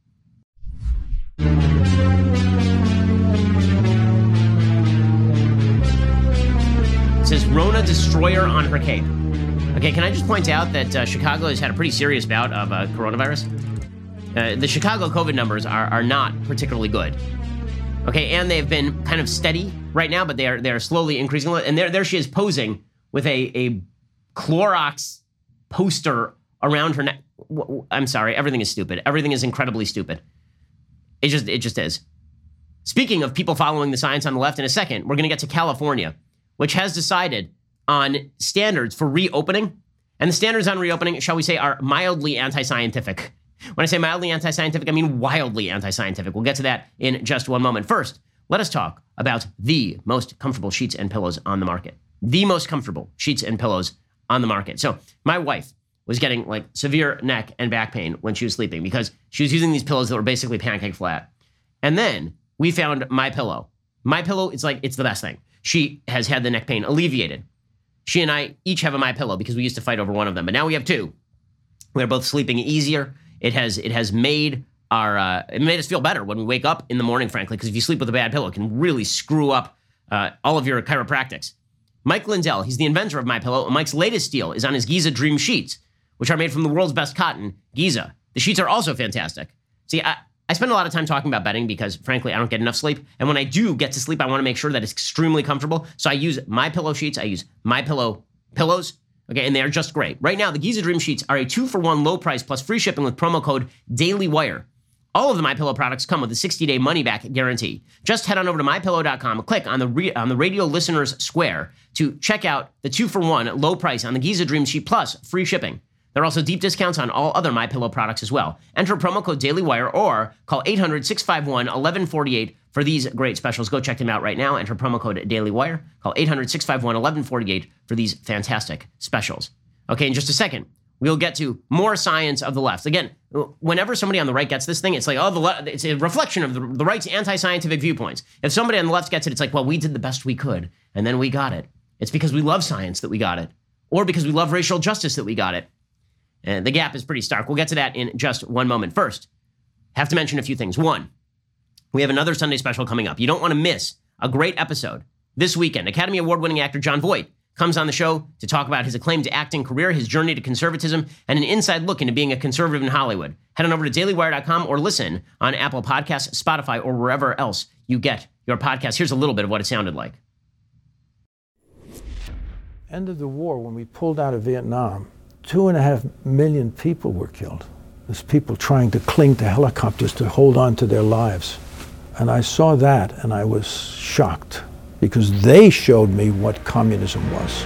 It says Rona destroyer on her cape. Okay, can I just point out that Chicago has had a pretty serious bout of coronavirus? The Chicago COVID numbers are not particularly good. Okay, and they've been kind of steady right now, but they are slowly increasing. And there she is posing with a Clorox poster around her neck. I'm sorry, everything is stupid. Everything is incredibly stupid. It just is. Speaking of people following the science on the left, in a second, we're going to get to California, which has decided on standards for reopening. And the standards on reopening, shall we say, are mildly anti-scientific. When I say mildly anti-scientific, I mean wildly anti-scientific. We'll get to that in just one moment. First, let us talk about the most comfortable sheets and pillows on the market. The most comfortable sheets and pillows on the market. So my wife was getting like severe neck and back pain when she was sleeping because she was using these pillows that were basically pancake flat. And then we found MyPillow. MyPillow, it's the best thing. she has had the neck pain alleviated. She and I each have a MyPillow because we used to fight over one of them, but now we have two. We are both sleeping easier. It has made it made us feel better when we wake up in the morning, frankly, because if you sleep with a bad pillow, it can really screw up all of your chiropractics. Mike Lindell, he's the inventor of MyPillow, and Mike's latest deal is on his Giza Dream Sheets, which are made from the world's best cotton, Giza. The sheets are also fantastic. See, I spend a lot of time talking about bedding because, frankly, I don't get enough sleep. And when I do get to sleep, I want to make sure that it's extremely comfortable. So I use MyPillow sheets. I use MyPillow pillows. Okay, and they are just great. Right now, the Giza Dream Sheets are a 2-for-1 low price plus free shipping with promo code DailyWire. All of the MyPillow products come with a 60-day money-back guarantee. Just head on over to MyPillow.com and click on the radio listeners square to check out the 2-for-1 low price on the Giza Dream Sheet plus free shipping. There are also deep discounts on all other MyPillow products as well. Enter promo code DailyWire or call 800-651-1148 for these great specials. Go check them out right now. Enter promo code DailyWire. Call 800-651-1148 for these fantastic specials. Okay, in just a second, we'll get to more science of the left. Again, whenever somebody on the right gets this thing, it's like, it's a reflection of the right's anti-scientific viewpoints. If somebody on the left gets it, it's like, well, we did the best we could, and then we got it. It's because we love science that we got it, or because we love racial justice that we got it. And the gap is pretty stark. We'll get to that in just one moment. First, have to mention a few things. One, we have another Sunday special coming up. You don't want to miss a great episode this weekend. Academy Award-winning actor Jon Voight comes on the show to talk about his acclaimed acting career, his journey to conservatism, and an inside look into being a conservative in Hollywood. Head on over to dailywire.com or listen on Apple Podcasts, Spotify, or wherever else you get your podcasts. Here's a little bit of what it sounded like. End of the war, when we pulled out of Vietnam, 2.5 million people were killed. There's people trying to cling to helicopters to hold on to their lives. And I saw that and I was shocked because they showed me what communism was.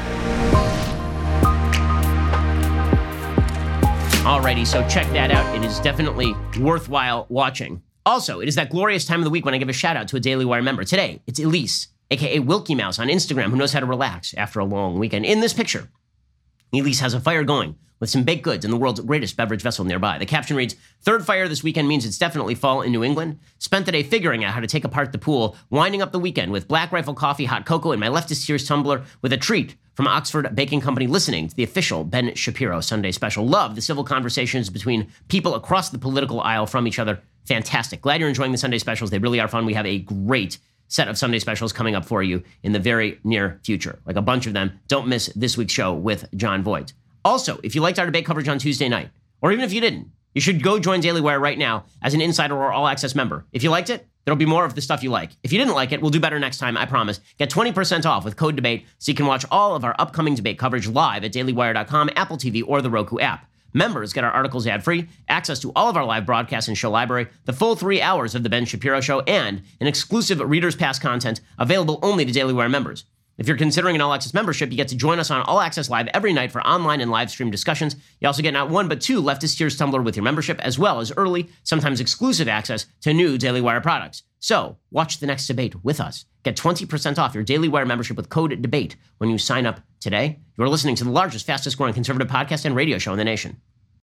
Alrighty, so check that out. It is definitely worthwhile watching. Also, it is that glorious time of the week when I give a shout out to a Daily Wire member. Today, it's Elise, aka Wilkie Mouse on Instagram, who knows how to relax after a long weekend. In this picture, Elise has a fire going with some baked goods in the world's greatest beverage vessel nearby. The caption reads, "Third fire this weekend means it's definitely fall in New England. Spent the day figuring out how to take apart the pool, winding up the weekend with Black Rifle coffee, hot cocoa, and my leftist Sears tumbler with a treat from Oxford Baking Company, listening to the official Ben Shapiro Sunday special. Love the civil conversations between people across the political aisle from each other. Fantastic. Glad you're enjoying the Sunday specials. They really are fun. We have a great set of Sunday specials coming up for you in the very near future. Like a bunch of them. Don't miss this week's show with Jon Voight. Also, if you liked our debate coverage on Tuesday night, or even if you didn't, you should go join Daily Wire right now as an insider or all-access member. If you liked it, there'll be more of the stuff you like. If you didn't like it, we'll do better next time, I promise. Get 20% off with code DEBATE so you can watch all of our upcoming debate coverage live at dailywire.com, Apple TV, or the Roku app. Members get our articles ad-free, access to all of our live broadcasts and show library, the full 3 hours of The Ben Shapiro Show, and an exclusive Reader's Pass content available only to Daily Wire members. If you're considering an all-access membership, you get to join us on All Access Live every night for online and live stream discussions. You also get not one, but 2 leftist Sears tumbler with your membership, as well as early, sometimes exclusive access to new Daily Wire products. So, watch the next debate with us. Get 20% off your Daily Wire membership with code DEBATE when you sign up today. You're listening to the largest, fastest-growing conservative podcast and radio show in the nation.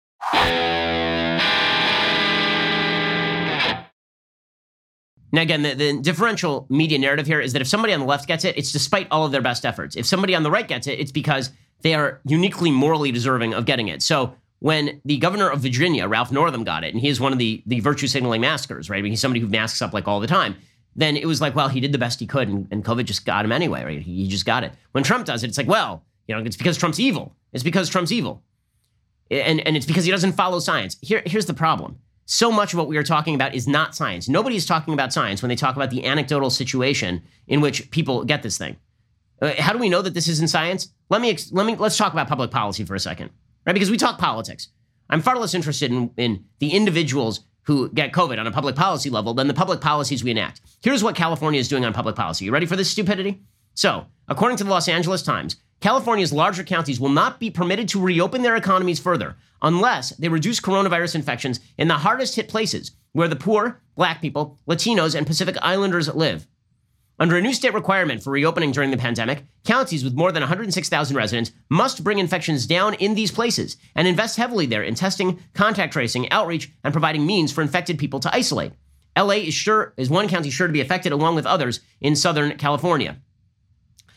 Now, again, the differential media narrative here is that if somebody on the left gets it, it's despite all of their best efforts. If somebody on the right gets it, it's because they are uniquely morally deserving of getting it. So when the governor of Virginia, Ralph Northam, got it, and he is one of the virtue signaling maskers, right? I mean, he's somebody who masks up like all the time. Then it was like, well, he did the best he could, and COVID just got him anyway, right? He just got it. When Trump does it, it's like, well, it's because Trump's evil. It's because Trump's evil. And it's because he doesn't follow science. Here's the problem. So much of what we are talking about is not science. Nobody is talking about science when they talk about the anecdotal situation in which people get this thing. How do we know that this isn't science? Let's talk about public policy for a second, right? Because we talk politics. I'm far less interested in the individuals who get COVID on a public policy level than the public policies we enact. Here's what California is doing on public policy. You ready for this stupidity? So, according to the Los Angeles Times, California's larger counties will not be permitted to reopen their economies further unless they reduce coronavirus infections in the hardest hit places where the poor, Black people, Latinos, and Pacific Islanders live. Under a new state requirement for reopening during the pandemic, counties with more than 106,000 residents must bring infections down in these places and invest heavily there in testing, contact tracing, outreach, and providing means for infected people to isolate. LA is one county sure to be affected along with others in Southern California.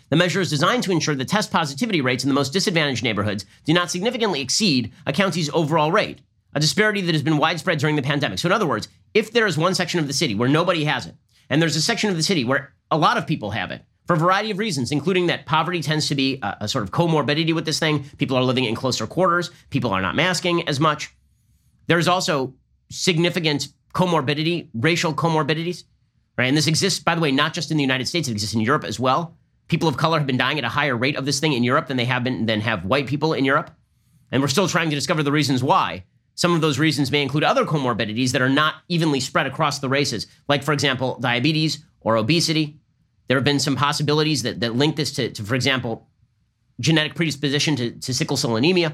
The measure is designed to ensure that test positivity rates in the most disadvantaged neighborhoods do not significantly exceed a county's overall rate, a disparity that has been widespread during the pandemic. So in other words, if there is one section of the city where nobody has it, and there's a section of the city where a lot of people have it, for a variety of reasons, including that poverty tends to be a sort of comorbidity with this thing. People are living in closer quarters. People are not masking as much. There's also significant comorbidity, racial comorbidities, right? And this exists, by the way, not just in the United States. It exists in Europe as well. People of color have been dying at a higher rate of this thing in Europe than have white people in Europe. And we're still trying to discover the reasons why. Some of those reasons may include other comorbidities that are not evenly spread across the races, like, for example, diabetes or obesity. There have been some possibilities that link this to, for example, genetic predisposition to sickle cell anemia.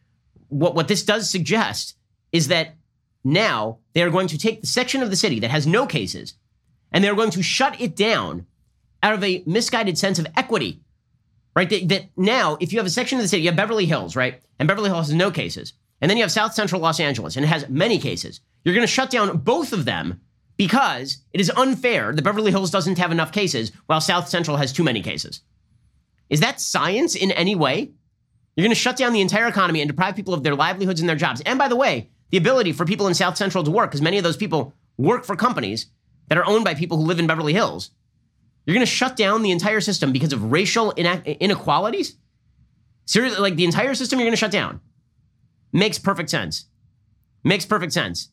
What this does suggest is that now they are going to take the section of the city that has no cases, and they're going to shut it down out of a misguided sense of equity, right? That now, if you have a section of the city, you have Beverly Hills, right? And Beverly Hills has no cases. And then you have South Central Los Angeles, and it has many cases. You're going to shut down both of them because it is unfair that Beverly Hills doesn't have enough cases while South Central has too many cases. Is that science in any way? You're going to shut down the entire economy and deprive people of their livelihoods and their jobs. And by the way, the ability for people in South Central to work, because many of those people work for companies that are owned by people who live in Beverly Hills. You're going to shut down the entire system because of racial inequalities? Seriously, like the entire system you're going to shut down? Makes perfect sense. Makes perfect sense.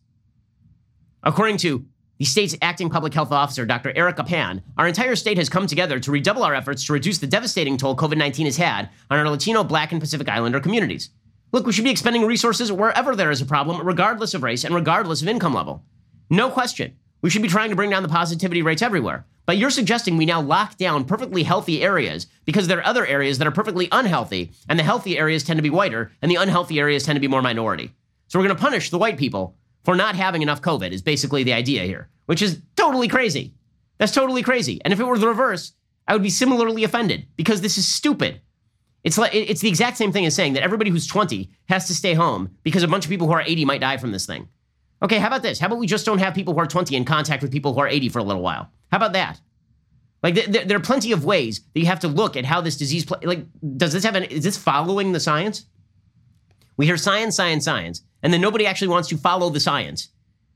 According to the state's acting public health officer, Dr. Erica Pan, our entire state has come together to redouble our efforts to reduce the devastating toll COVID-19 has had on our Latino, Black, and Pacific Islander communities. Look, we should be expending resources wherever there is a problem, regardless of race and regardless of income level. No question. We should be trying to bring down the positivity rates everywhere. But you're suggesting we now lock down perfectly healthy areas because there are other areas that are perfectly unhealthy, and the healthy areas tend to be whiter, and the unhealthy areas tend to be more minority. So we're going to punish the white people for not having enough COVID is basically the idea here, which is totally crazy. That's totally crazy. And if it were the reverse, I would be similarly offended because this is stupid. It's the exact same thing as saying that everybody who's 20 has to stay home because a bunch of people who are 80 might die from this thing. Okay, how about this? How about we just don't have people who are 20 in contact with people who are 80 for a little while? How about that? Like, there are plenty of ways that you have to look at how this disease, is this following the science? We hear science, science, science, and then nobody actually wants to follow the science.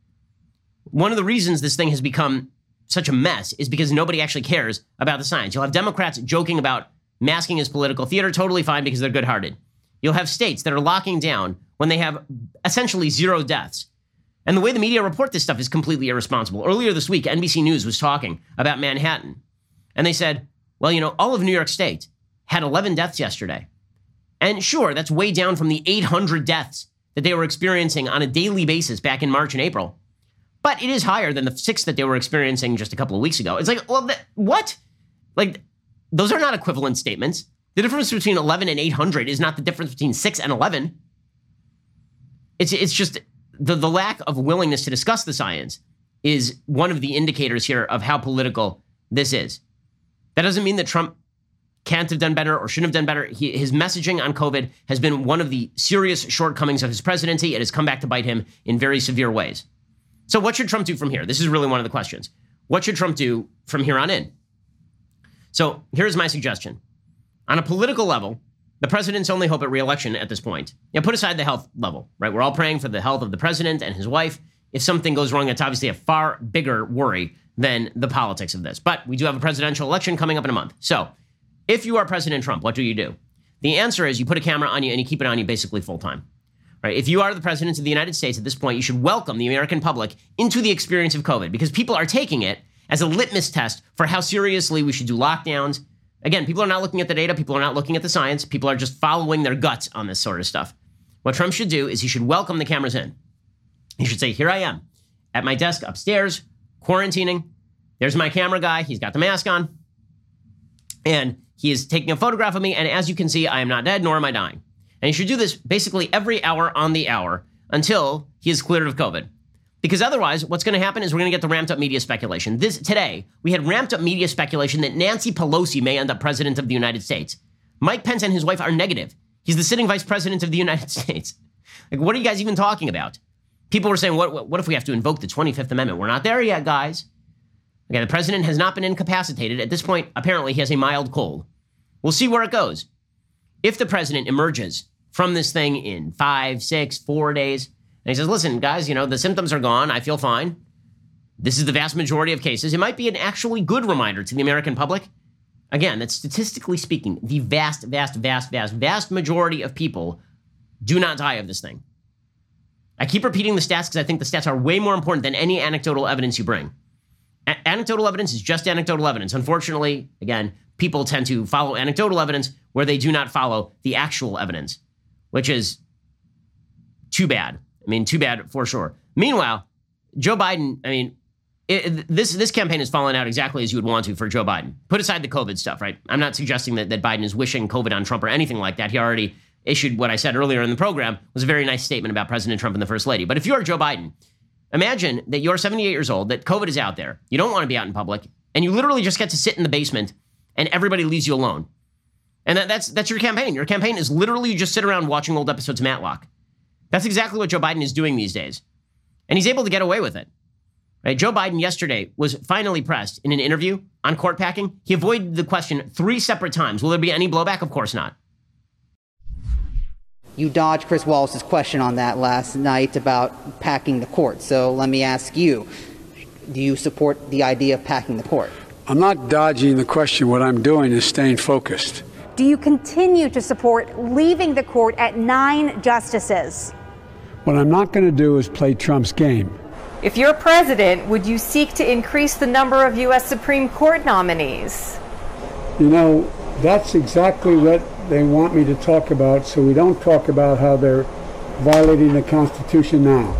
One of the reasons this thing has become such a mess is because nobody actually cares about the science. You'll have Democrats joking about masking as political theater, totally fine because they're good-hearted. You'll have states that are locking down when they have essentially 0 deaths. And the way the media report this stuff is completely irresponsible. Earlier this week, NBC News was talking about Manhattan. And they said, well, you know, all of New York State had 11 deaths yesterday. And sure, that's way down from the 800 deaths that they were experiencing on a daily basis back in March and April. But it is higher than the 6 that they were experiencing just a couple of weeks ago. It's like, well, what? Like, those are not equivalent statements. The difference between 11 and 800 is not the difference between 6 and 11. It's just the lack of willingness to discuss the science is one of the indicators here of how political this is. That doesn't mean that Trump can't have done better or shouldn't have done better. His messaging on COVID has been one of the serious shortcomings of his presidency. It has come back to bite him in very severe ways. So what should Trump do from here? This is really one of the questions. What should Trump do from here on in? So here's my suggestion. On a political level, the president's only hope at re-election at this point. Put aside the health level, right? We're all praying for the health of the president and his wife. If something goes wrong, that's obviously a far bigger worry than the politics of this. But we do have a presidential election coming up in a month. So if you are President Trump, what do you do? The answer is you put a camera on you and you keep it on you basically full time. Right? If you are the president of the United States at this point, you should welcome the American public into the experience of COVID because people are taking it as a litmus test for how seriously we should do lockdowns. Again, people are not looking at the data. People are not looking at the science. People are just following their guts on this sort of stuff. What Trump should do is he should welcome the cameras in. He should say, here I am at my desk upstairs, quarantining. There's my camera guy. He's got the mask on. And he is taking a photograph of me. And as you can see, I am not dead, nor am I dying. And he should do this basically every hour on the hour until he is cleared of COVID. Because otherwise, what's going to happen is we're going to get the ramped up media speculation. Today, we had ramped up media speculation that Nancy Pelosi may end up president of the United States. Mike Pence and his wife are negative. He's the sitting vice president of the United States. Like, what are you guys even talking about? People were saying, what if we have to invoke the 25th Amendment? We're not there yet, guys. Okay, the president has not been incapacitated. At this point, apparently, he has a mild cold. We'll see where it goes. If the president emerges from this thing in 5, 6, 4 days, and he says, listen, guys, the symptoms are gone. I feel fine. This is the vast majority of cases. It might be an actually good reminder to the American public. Again, that statistically speaking, the vast, vast, vast, vast, vast majority of people do not die of this thing. I keep repeating the stats because I think the stats are way more important than any anecdotal evidence you bring. Anecdotal evidence is just anecdotal evidence. Unfortunately, again, people tend to follow anecdotal evidence where they do not follow the actual evidence, which is too bad. Too bad for sure. Meanwhile, Joe Biden, this campaign has fallen out exactly as you would want to for Joe Biden. Put aside the COVID stuff, right? I'm not suggesting that Biden is wishing COVID on Trump or anything like that. He already issued what I said earlier in the program was a very nice statement about President Trump and the First Lady. But if you're Joe Biden, imagine that you're 78 years old, that COVID is out there. You don't want to be out in public, and you literally just get to sit in the basement and everybody leaves you alone. And that's your campaign. Your campaign is literally you just sit around watching old episodes of Matlock. That's exactly what Joe Biden is doing these days. And he's able to get away with it. Right? Joe Biden yesterday was finally pressed in an interview on court packing. He avoided the question 3 separate times. Will there be any blowback? Of course not. You dodged Chris Wallace's question on that last night about packing the court. So let me ask you, do you support the idea of packing the court? I'm not dodging the question. What I'm doing is staying focused. Do you continue to support leaving the court at 9 justices? What I'm not going to do is play Trump's game. If you're president, would you seek to increase the number of U.S. Supreme Court nominees? That's exactly what they want me to talk about, so we don't talk about how they're violating the Constitution now.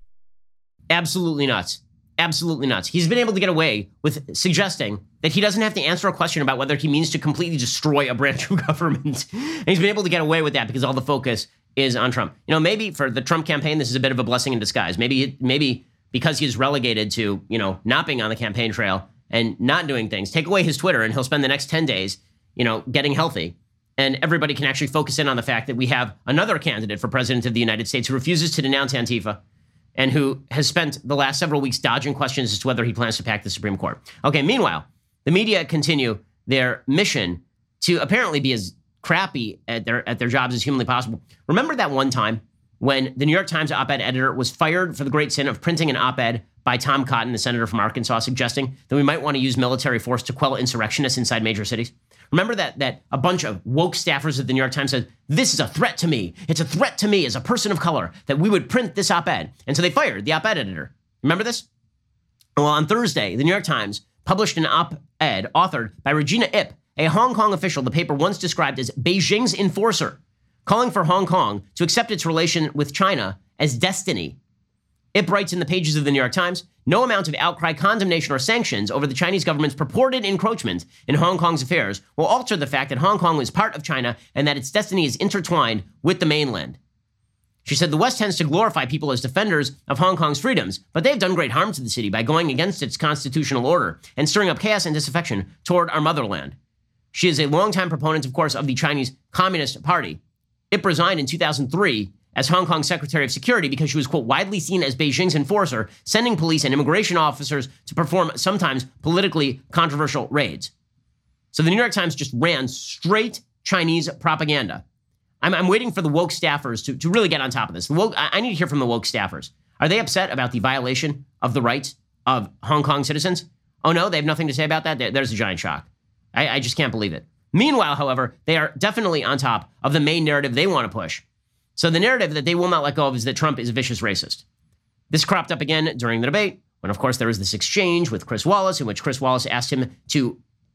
Absolutely nuts. Absolutely nuts. He's been able to get away with suggesting that he doesn't have to answer a question about whether he means to completely destroy a branch of government. And he's been able to get away with that because all the focus is on Trump. Maybe for the Trump campaign, this is a bit of a blessing in disguise. Maybe because he's relegated to, not being on the campaign trail and not doing things, take away his Twitter and he'll spend the next 10 days, getting healthy. And everybody can actually focus in on the fact that we have another candidate for president of the United States who refuses to denounce Antifa and who has spent the last several weeks dodging questions as to whether he plans to pack the Supreme Court. Okay, meanwhile, the media continue their mission to apparently be as crappy at their jobs as humanly possible. Remember that one time when the New York Times op-ed editor was fired for the great sin of printing an op-ed by Tom Cotton, the senator from Arkansas, suggesting that we might want to use military force to quell insurrectionists inside major cities? Remember that a bunch of woke staffers at the New York Times said, this is a threat to me. It's a threat to me as a person of color that we would print this op-ed. And so they fired the op-ed editor. Remember this? Well, on Thursday, the New York Times published an op-ed authored by Regina Ip, a Hong Kong official the paper once described as Beijing's enforcer, calling for Hong Kong to accept its relation with China as destiny. Ip writes in the pages of the New York Times, no amount of outcry, condemnation, or sanctions over the Chinese government's purported encroachment in Hong Kong's affairs will alter the fact that Hong Kong is part of China and that its destiny is intertwined with the mainland. She said the West tends to glorify people as defenders of Hong Kong's freedoms, but they've done great harm to the city by going against its constitutional order and stirring up chaos and disaffection toward our motherland. She is a longtime proponent, of course, of the Chinese Communist Party. Ip resigned in 2003 as Hong Kong's Secretary of Security because she was, quote, widely seen as Beijing's enforcer, sending police and immigration officers to perform sometimes politically controversial raids. So the New York Times just ran straight Chinese propaganda. I'm waiting for the woke staffers to really get on top of this. I need to hear from the woke staffers. Are they upset about the violation of the rights of Hong Kong citizens? Oh, no, they have nothing to say about that? There's a giant shock. I just can't believe it. Meanwhile, however, they are definitely on top of the main narrative they want to push. So the narrative that they will not let go of is that Trump is a vicious racist. This cropped up again during the debate, when, of course, there was this exchange with Chris Wallace, in which Chris Wallace asked him to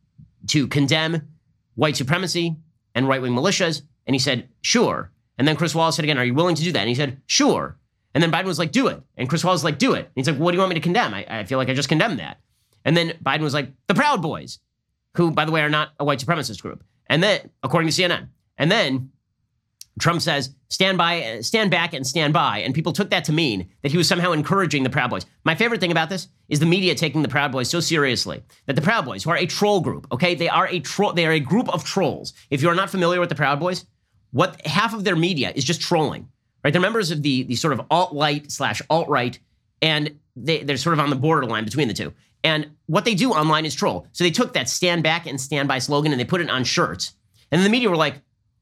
condemn white supremacy and right-wing militias, and he said, sure. And then Chris Wallace said again, are you willing to do that? And he said, sure. And then Biden was like, do it. And Chris Wallace was like, do it. And he's like, well, what do you want me to condemn? I feel like I just condemned that. And then Biden was like, the Proud Boys, who, by the way, are not a white supremacist group. And then, according to CNN, and then Trump says, stand back and stand by. And people took that to mean that he was somehow encouraging the Proud Boys. My favorite thing about this is the media taking the Proud Boys so seriously that the Proud Boys, who are a troll group, okay, they are a group of trolls. If you're not familiar with the Proud Boys, what half of their media is just trolling, right? They're members of the sort of alt-right/alt-right, and they're sort of on the borderline between the two. And what they do online is troll. So they took that stand back and stand by slogan and they put it on shirts. And the media were like,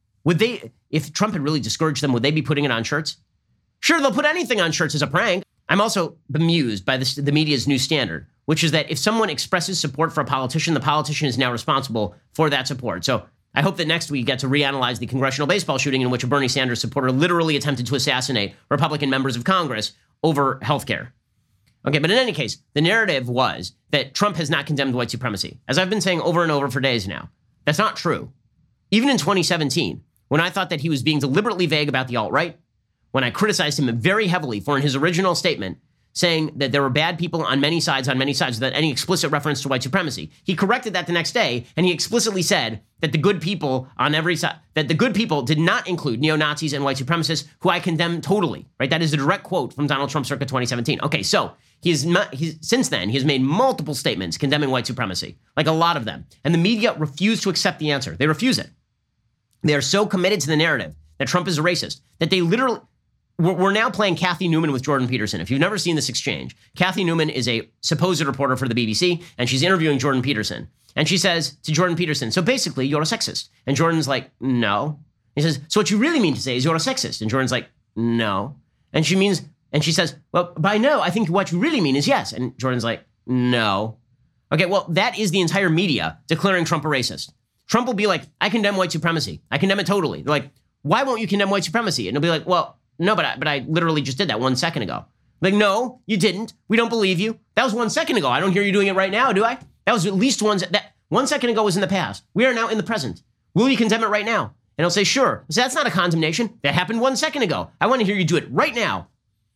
if Trump had really discouraged them, would they be putting it on shirts? Sure, they'll put anything on shirts as a prank. I'm also bemused by the media's new standard, which is that if someone expresses support for a politician, the politician is now responsible for that support. So I hope that next week we get to reanalyze the congressional baseball shooting in which a Bernie Sanders supporter literally attempted to assassinate Republican members of Congress over healthcare. Okay, but in any case, the narrative was that Trump has not condemned white supremacy. As I've been saying over and over for days now, that's not true. Even in 2017, when I thought that he was being deliberately vague about the alt-right, when I criticized him very heavily for in his original statement saying that there were bad people on many sides without any explicit reference to white supremacy. He corrected that the next day, and he explicitly said that the good people on every side, that the good people did not include neo-Nazis and white supremacists, who I condemn totally, right? That is a direct quote from Donald Trump circa 2017. Okay, so since then, he has made multiple statements condemning white supremacy, like a lot of them. And the media refuse to accept the answer. They refuse it. They are so committed to the narrative that Trump is a racist that they literally... We're now playing Kathy Newman with Jordan Peterson. If you've never seen this exchange, Kathy Newman is a supposed reporter for the BBC, and she's interviewing Jordan Peterson. And she says to Jordan Peterson, so basically, you're a sexist. And Jordan's like, no. He says, so what you really mean to say is you're a sexist. And Jordan's like, no. And she says, well, by no, I think what you really mean is yes. And Jordan's like, no. Okay, well, that is the entire media declaring Trump a racist. Trump will be like, I condemn white supremacy. I condemn it totally. They're like, why won't you condemn white supremacy? And he'll be like, well, no, but I literally just did that 1 second ago. Like, no, you didn't. We don't believe you. That was 1 second ago. I don't hear you doing it right now, do I? That was at least that 1 second ago was in the past. We are now in the present. Will you condemn it right now? And he'll say, sure. So that's not a condemnation. That happened 1 second ago. I want to hear you do it right now.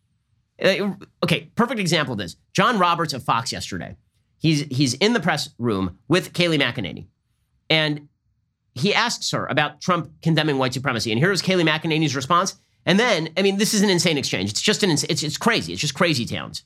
Okay, perfect example of this. John Roberts of Fox yesterday. He's in the press room with Kayleigh McEnany. And he asks her about Trump condemning white supremacy. And here's Kayleigh McEnany's response. And then, I mean, this is an insane exchange. It's just it's crazy. It's just crazy towns.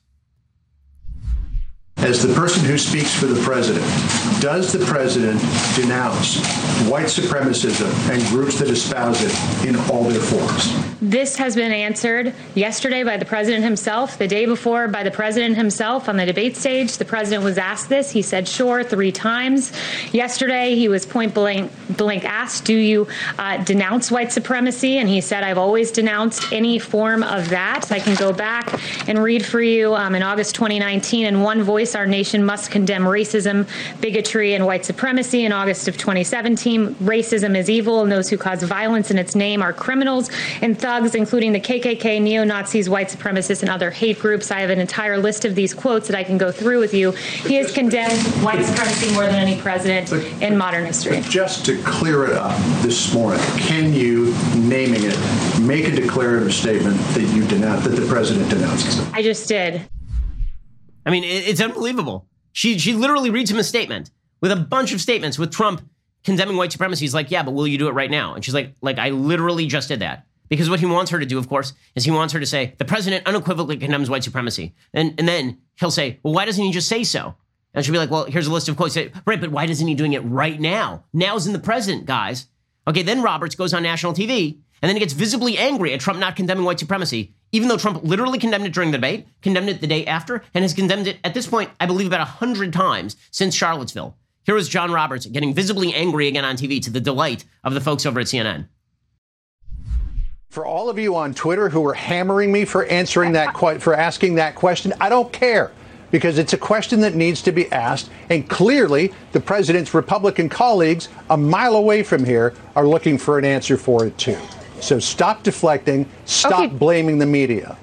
As the person who speaks for the president, does the president denounce white supremacism and groups that espouse it in all their forms? This has been answered yesterday by the president himself, the day before by the president himself on the debate stage. The president was asked this. He said, sure, 3 times. Yesterday, he was point blank asked, do you denounce white supremacy? And he said, I've always denounced any form of that. I can go back and read for you in August 2019, in one voice, our nation must condemn racism, bigotry, and white supremacy. In August of 2017, racism is evil, and those who cause violence in its name are criminals and thugs, including the KKK, neo-Nazis, white supremacists, and other hate groups. I have an entire list of these quotes that I can go through with you. He has condemned white supremacy more than any president in modern history. Just to clear it up this morning, can you, naming it, make a declarative statement that the president denounces it? I just did. I mean, it's unbelievable. She literally reads him a statement with a bunch of statements with Trump condemning white supremacy. He's like, yeah, but will you do it right now? And she's like, I literally just did that. Because what he wants her to do, of course, is he wants her to say, the president unequivocally condemns white supremacy. And then he'll say, well, why doesn't he just say so? And she'll be like, well, here's a list of quotes. Right, but why isn't he doing it right now? Now's in the present, guys. Okay, then Roberts goes on national TV, and then he gets visibly angry at Trump not condemning white supremacy, even though Trump literally condemned it during the debate, condemned it the day after, and has condemned it at this point, I believe, about 100 times since Charlottesville. Here was John Roberts getting visibly angry again on TV to the delight of the folks over at CNN. For all of you on Twitter who are hammering me for asking that question, I don't care, because it's a question that needs to be asked. And clearly, the president's Republican colleagues a mile away from here are looking for an answer for it, too. So stop deflecting. Stop blaming the media.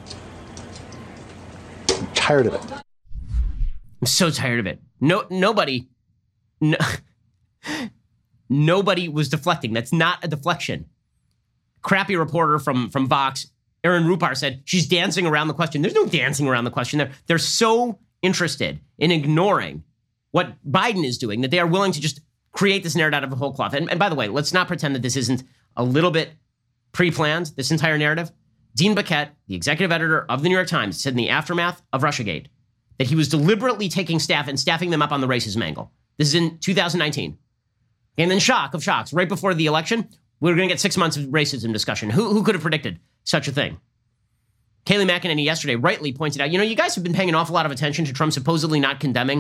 I'm tired of it. I'm so tired of it. Nobody was deflecting. That's not a deflection. Crappy reporter from Vox, Aaron Rupar, said she's dancing around the question. There's no dancing around the question. They're so interested in ignoring what Biden is doing that they are willing to just create this narrative out of a whole cloth. And by the way, let's not pretend that this isn't a little bit pre-planned, this entire narrative. Dean Baquet, the executive editor of the New York Times, said in the aftermath of Russiagate that he was deliberately taking staff and staffing them up on the racism angle. This is in 2019. And then shock of shocks, right before the election, we're going to get 6 months of racism discussion. Who could have predicted such a thing? Kayleigh McEnany yesterday rightly pointed out, you guys have been paying an awful lot of attention to Trump supposedly not condemning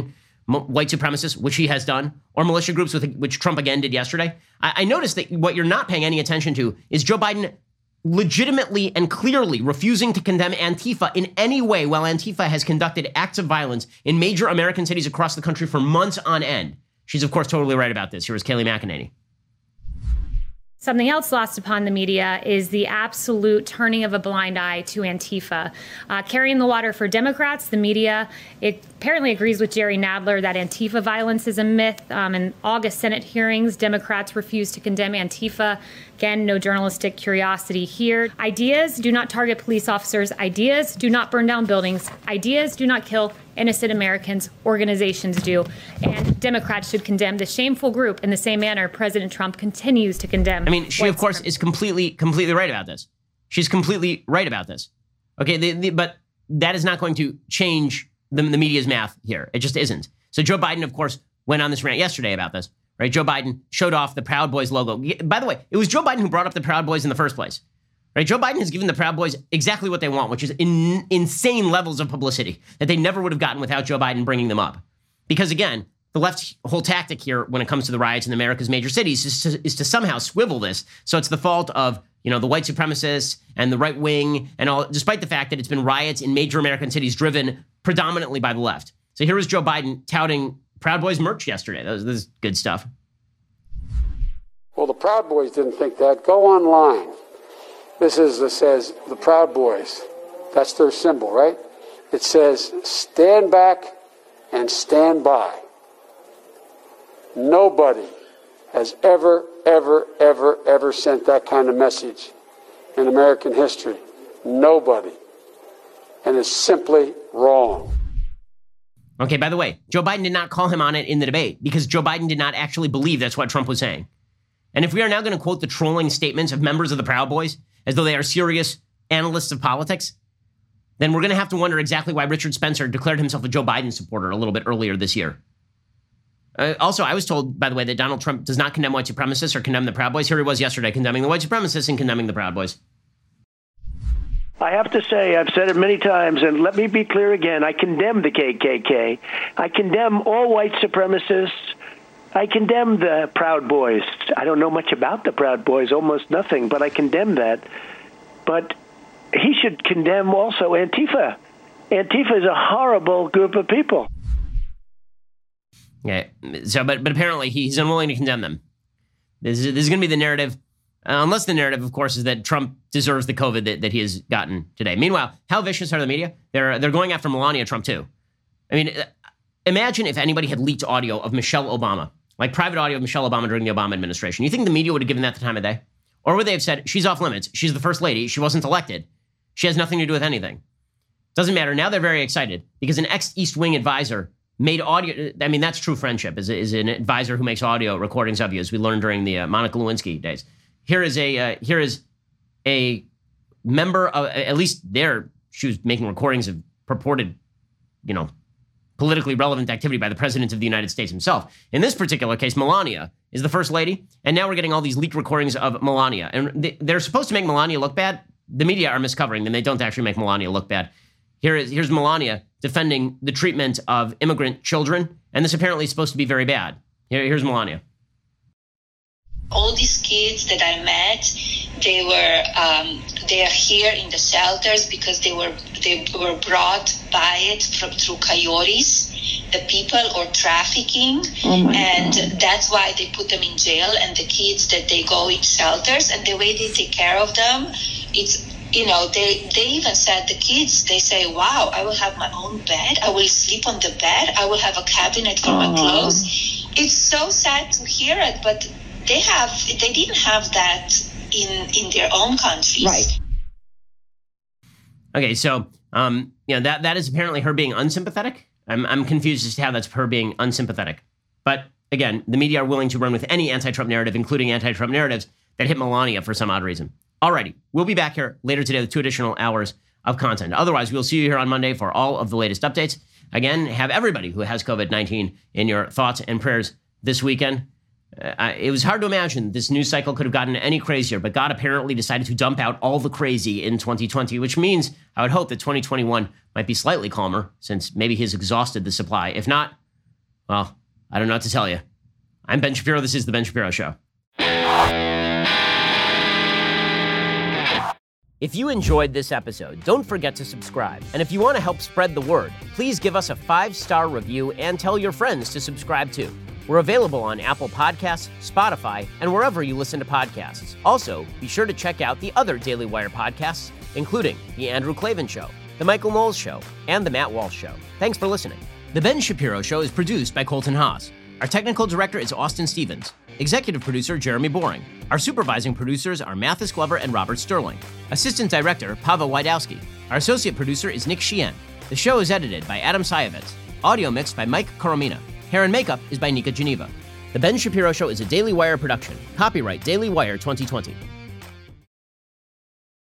white supremacists, which he has done, or militia groups, which Trump again did yesterday. I noticed that what you're not paying any attention to is Joe Biden legitimately and clearly refusing to condemn Antifa in any way, while Antifa has conducted acts of violence in major American cities across the country for months on end. She's, of course, totally right about this. Here is Kayleigh McEnany. Something else lost upon the media is the absolute turning of a blind eye to Antifa. Carrying the water for Democrats, the media, it apparently agrees with Jerry Nadler that Antifa violence is a myth. In August Senate hearings, Democrats refused to condemn Antifa. Again, no journalistic curiosity here. Ideas do not target police officers. Ideas do not burn down buildings. Ideas do not kill innocent Americans. Organizations do. And Democrats should condemn the shameful group in the same manner President Trump continues to condemn. I mean, she, of course, is completely right about this. She's completely right about this. Okay, but that is not going to change the media's math here. It just isn't. So Joe Biden, of course, went on this rant yesterday about this. Right? Joe Biden showed off the Proud Boys logo. By the way, it was Joe Biden who brought up the Proud Boys in the first place. Right? Joe Biden has given the Proud Boys exactly what they want, which is insane levels of publicity that they never would have gotten without Joe Biden bringing them up. Because again, the left's whole tactic here when it comes to the riots in America's major cities is to somehow swivel this. So it's the fault of, the white supremacists and the right wing and all, despite the fact that it's been riots in major American cities driven predominantly by the left. So here was Joe Biden touting Proud Boys merch yesterday. This is good stuff. Well, the Proud Boys didn't think that. Go online. It says the Proud Boys. That's their symbol, right? It says, stand back and stand by. Nobody has ever sent that kind of message in American history. Nobody. And it's simply wrong. Okay, by the way, Joe Biden did not call him on it in the debate because Joe Biden did not actually believe that's what Trump was saying. And if we are now going to quote the trolling statements of members of the Proud Boys as though they are serious analysts of politics, then we're going to have to wonder exactly why Richard Spencer declared himself a Joe Biden supporter a little bit earlier this year. Also, I was told, by the way, that Donald Trump does not condemn white supremacists or condemn the Proud Boys. Here he was yesterday condemning the white supremacists and condemning the Proud Boys. I have to say, I've said it many times, and let me be clear again. I condemn the KKK. I condemn all white supremacists. I condemn the Proud Boys. I don't know much about the Proud Boys, almost nothing, but I condemn that. But he should condemn also Antifa. Antifa is a horrible group of people. Yeah. So, but apparently he's unwilling to condemn them. This is going to be the narrative. Unless the narrative, of course, is that Trump deserves the COVID that he has gotten today. Meanwhile, how vicious are the media? They're going after Melania Trump, too. I mean, imagine if anybody had leaked audio of Michelle Obama, like private audio of Michelle Obama during the Obama administration. You think the media would have given that the time of day? Or would they have said, she's off limits. She's the first lady. She wasn't elected. She has nothing to do with anything. Doesn't matter. Now they're very excited because an ex-East Wing advisor made audio. I mean, that's true friendship, is an advisor who makes audio recordings of you, as we learned during the Monica Lewinsky days. Here is a member of, at least there, she was making recordings of purported, politically relevant activity by the president of the United States himself. In this particular case, Melania is the first lady, and now we're getting all these leaked recordings of Melania. And they're supposed to make Melania look bad. The media are miscovering them. They don't actually make Melania look bad. Here's Melania defending the treatment of immigrant children, and this apparently is supposed to be very bad. Here's Melania. All these kids that I met, they are here in the shelters because they were brought by it through coyotes, the people, or trafficking, and that's why they put them in jail. And the kids that they go in shelters, and the way they take care of them, it's they even said, the kids, they say, wow, I will have my own bed, I will sleep on the bed, I will have a cabinet for my clothes. It's so sad to hear it, but they didn't have that in their own countries. Right. Okay, so that is apparently her being unsympathetic. I'm confused as to how that's her being unsympathetic. But again, the media are willing to run with any anti-Trump narrative, including anti-Trump narratives that hit Melania for some odd reason. Alrighty, we'll be back here later today with 2 additional hours of content. Otherwise, we'll see you here on Monday for all of the latest updates. Again, have everybody who has COVID-19 in your thoughts and prayers this weekend. It was hard to imagine this news cycle could have gotten any crazier, but God apparently decided to dump out all the crazy in 2020, which means I would hope that 2021 might be slightly calmer, since maybe he's exhausted the supply. If not, Well, I don't know what to tell you. I'm Ben Shapiro. This is The Ben Shapiro Show. If you enjoyed this episode, don't forget to subscribe. And if you want to help spread the word, please give us a 5-star review and tell your friends to subscribe too. We're available on Apple Podcasts, Spotify, and wherever you listen to podcasts. Also, be sure to check out the other Daily Wire podcasts, including The Andrew Klavan Show, The Michael Knowles Show, and The Matt Walsh Show. Thanks for listening. The Ben Shapiro Show is produced by Colton Haas. Our technical director is Austin Stevens. Executive producer, Jeremy Boring. Our supervising producers are Mathis Glover and Robert Sterling. Assistant director, Pavel Wydowski. Our associate producer is Nick Sheehan. The show is edited by Adam Sayevitz. Audio mixed by Mike Coromina. Hair and makeup is by Nika Geneva. The Ben Shapiro Show is a Daily Wire production. Copyright Daily Wire 2020.